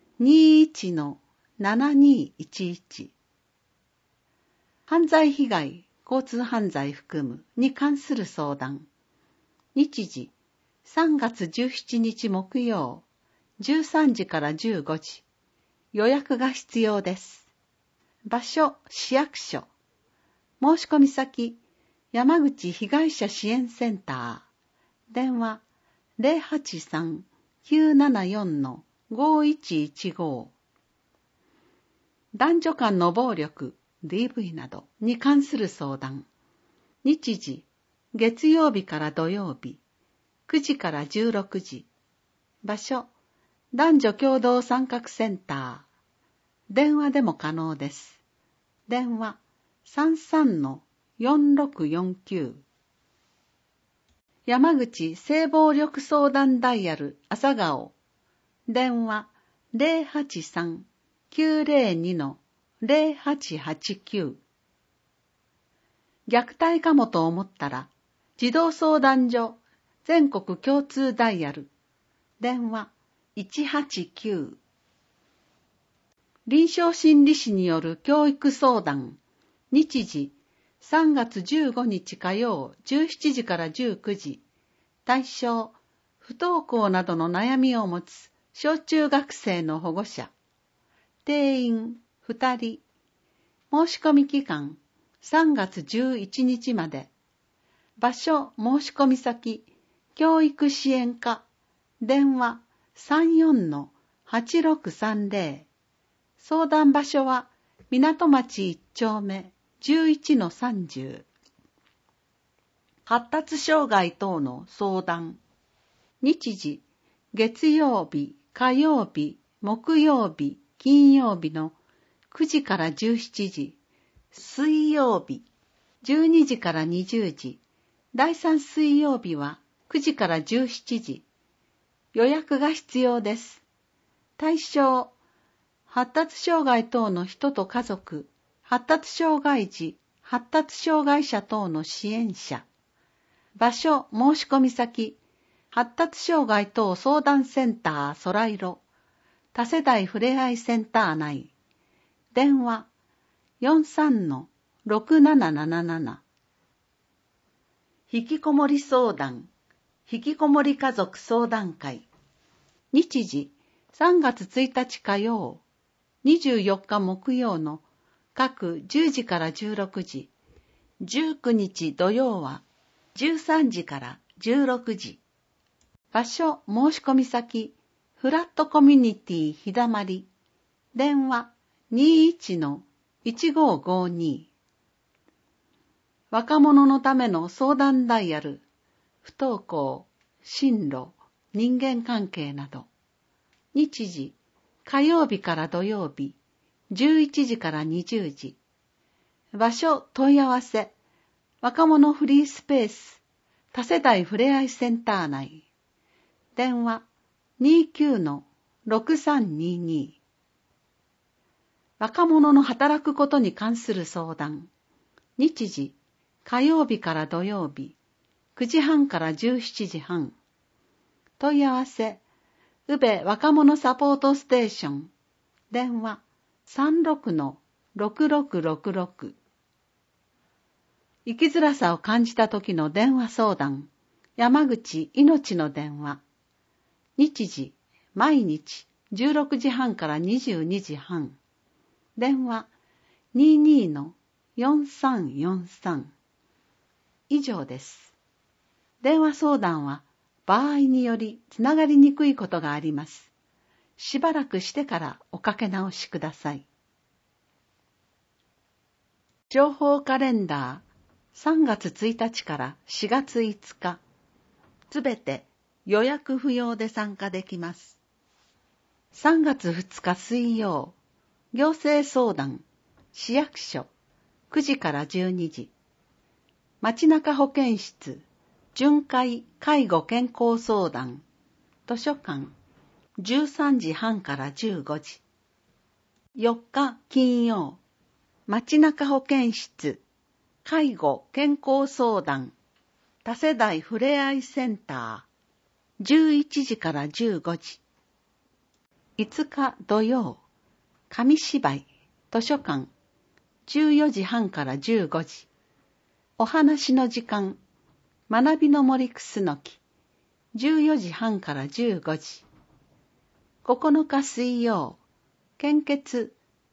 21-7211。犯罪被害、交通犯罪含むに関する相談。日時、3月17日木曜、13時から15時。 予約が必要です。場所、市役所。申し込み先、山口被害者支援センター。電話、083-974-5115。男女間の暴力、DV などに関する相談。日時、月曜日から土曜日、9時から16時。場所、男女共同参画センター。電話でも可能です。電話、33-4649。山口性暴力相談ダイヤル朝顔。電話、083-902-0889。虐待かもと思ったら、児童相談所全国共通ダイヤル。電話、189。臨床心理士による教育相談。日時、3月15日火曜17時から19時。対象、不登校などの悩みを持つ小中学生の保護者。定員2人。申し込み期間、3月11日まで。場所、申し込み先、教育支援課。電話、34-8630。相談場所は、港町1丁目 11-30。発達障害等の相談。日時、月曜日、火曜日、木曜日、金曜日の9時から17時。水曜日、12時から20時。第3水曜日は9時から17時。予約が必要です。対象、発達障害等の人と家族、発達障害児、発達障害者等の支援者。場所、申し込み先、発達障害等相談センター空色、多世代ふれあいセンター内。電話、43-6777。引きこもり相談、引きこもり家族相談会。日時、3月1日火曜、24日木曜の各10時から16時、19日土曜は13時から16時。場所、申し込み先、フラットコミュニティひだまり。電話、21-1552。若者のための相談ダイヤル、不登校、進路、人間関係など。日時、火曜日から土曜日、11時から20時。場所、問い合わせ、若者フリースペース、多世代ふれあいセンター内。電話、29-6322。若者の働くことに関する相談。日時、火曜日から土曜日、9時半から17時半。問い合わせ、宇部若者サポートステーション。電話、36-6666。生きづらさを感じた時の電話相談。山口いのちの電話。日時、毎日16時半から22時半。電話、22-4343。以上です。電話相談は場合によりつながりにくいことがあります。しばらくしてからおかけ直しください。情報カレンダー3月1日から4月5日。すべて予約不要で参加できます。3月2日水曜、行政相談、市役所、9時から12時。街中保健室、巡回介護健康相談、図書館、13時半から15時。4日金曜、街中保健室、介護健康相談、多世代ふれあいセンター、11時から15時。5日土曜、紙芝居、図書館、14時半から15時。お話の時間、学びの森くすのき、14時半から15時。9日水曜、 献血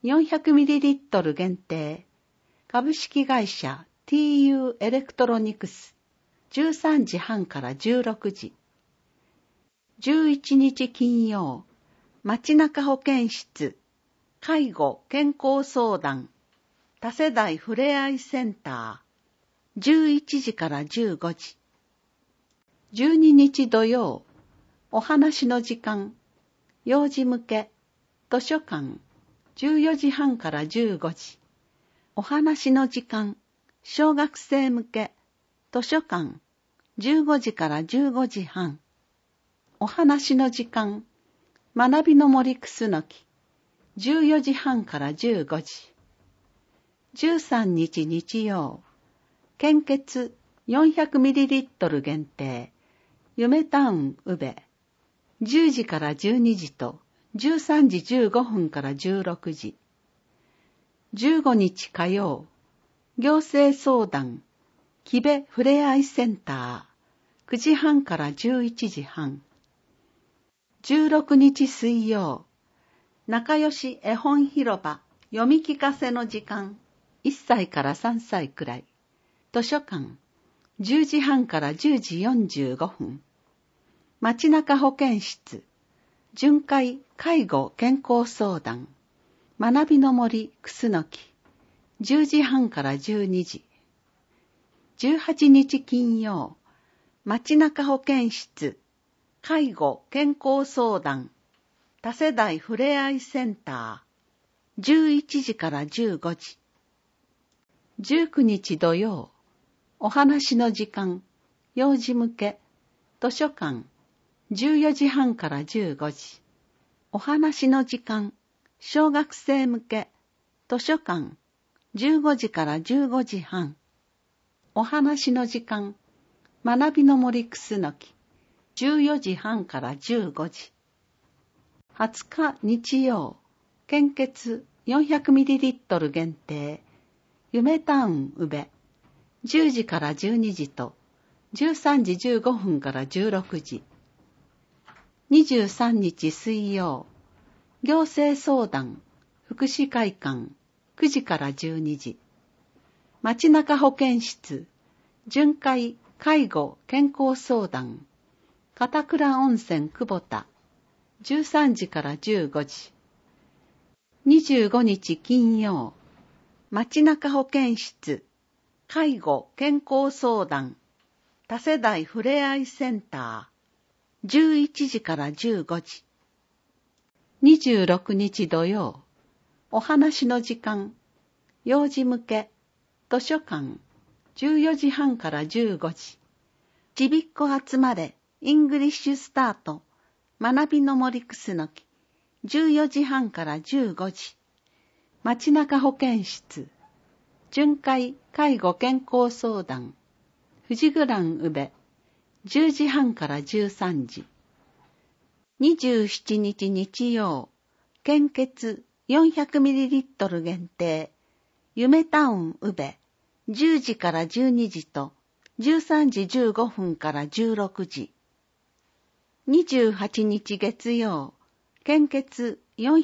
400ml 限定、株式会社 TU エレクトロニクス、13時半から16時。11日金曜、街中保健室、介護健康相談、多世代ふれあいセンター、11時から15時。12日土曜、お話の時間、幼児向け、図書館、14時半から15時。お話の時間、小学生向け、図書館、15時から15時半。お話の時間、学びの森くすのき、14時半から15時。13日日曜、献血 400ml 限定、夢タウン宇部、10時から12時と13時15分から16時。15日火曜、行政相談、木部ふれあいセンター、9時半から11時半。16日水曜、仲良し絵本広場読み聞かせの時間、1歳から3歳くらい。図書館、10時半から10時45分。街中保健室、巡回介護健康相談、学びの森くすのき、10時半から12時。18日金曜、街中保健室、介護健康相談、多世代ふれあいセンター、11時から15時。19日土曜、お話の時間、幼児向け、図書館、14時半から15時。お話の時間、小学生向け、図書館、15時から15時半。お話の時間、学びの森くすのき、14時半から15時。20日日曜、献血 400ml 限定、夢タウン宇部、10時から12時と、13時15分から16時。23日水曜、行政相談、福祉会館、9時から12時。街中保健室、巡回介護健康相談、片倉温泉久保田、13時から15時。25日金曜、街中保健室、介護健康相談、多世代ふれあいセンター、11時から15時。26日土曜、お話の時間、幼児向け、図書館、14時半から15時。ちびっこ集まれ、イングリッシュスタート、学びの森くすのき、14時半から15時。街中保健室、巡回介護健康相談、富士グラン宇部、10時半から13時。27日日曜、献血 400ml 限定、夢タウン宇部、10時から12時と、13時15分から16時。28日月曜、献血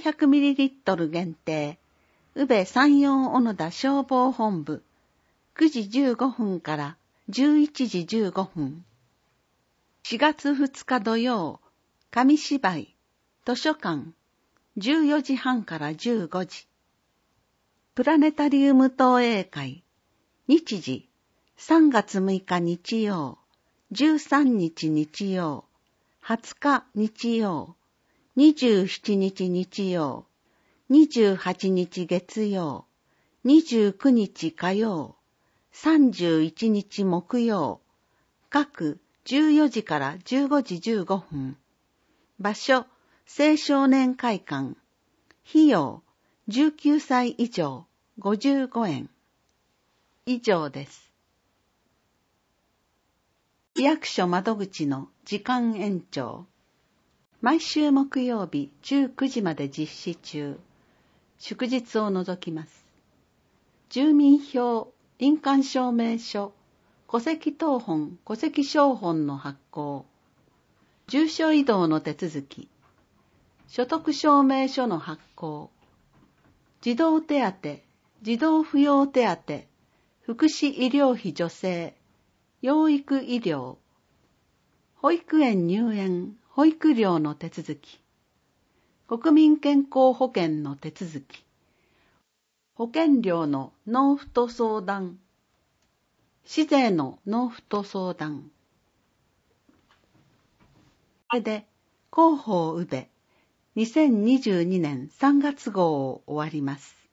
400ml 限定、宇部山陽小野田消防本部、9時15分から11時15分。4月2日土曜、紙芝居、図書館、14時半から15時。プラネタリウム投影会、日時、3月6日日曜、13日日曜、20日日曜、27日日曜、28日月曜、29日火曜、31日木曜、各14時から15時15分。場所、青少年会館。費用、19歳以上、55円。以上です。市役所窓口の時間延長。毎週木曜日19時まで実施中。祝日を除きます。住民票、印鑑証明書、戸籍謄本、戸籍抄本の発行。住所移動の手続き。 所得証明書の発行、児童手当、児童扶養手当、福祉医療費助成、養育医療、保育園入園、保育料の手続き、国民健康保険の手続き、保険料の納付と相談、市税の納付と相談。これで広報宇部2022年3月号を終わります。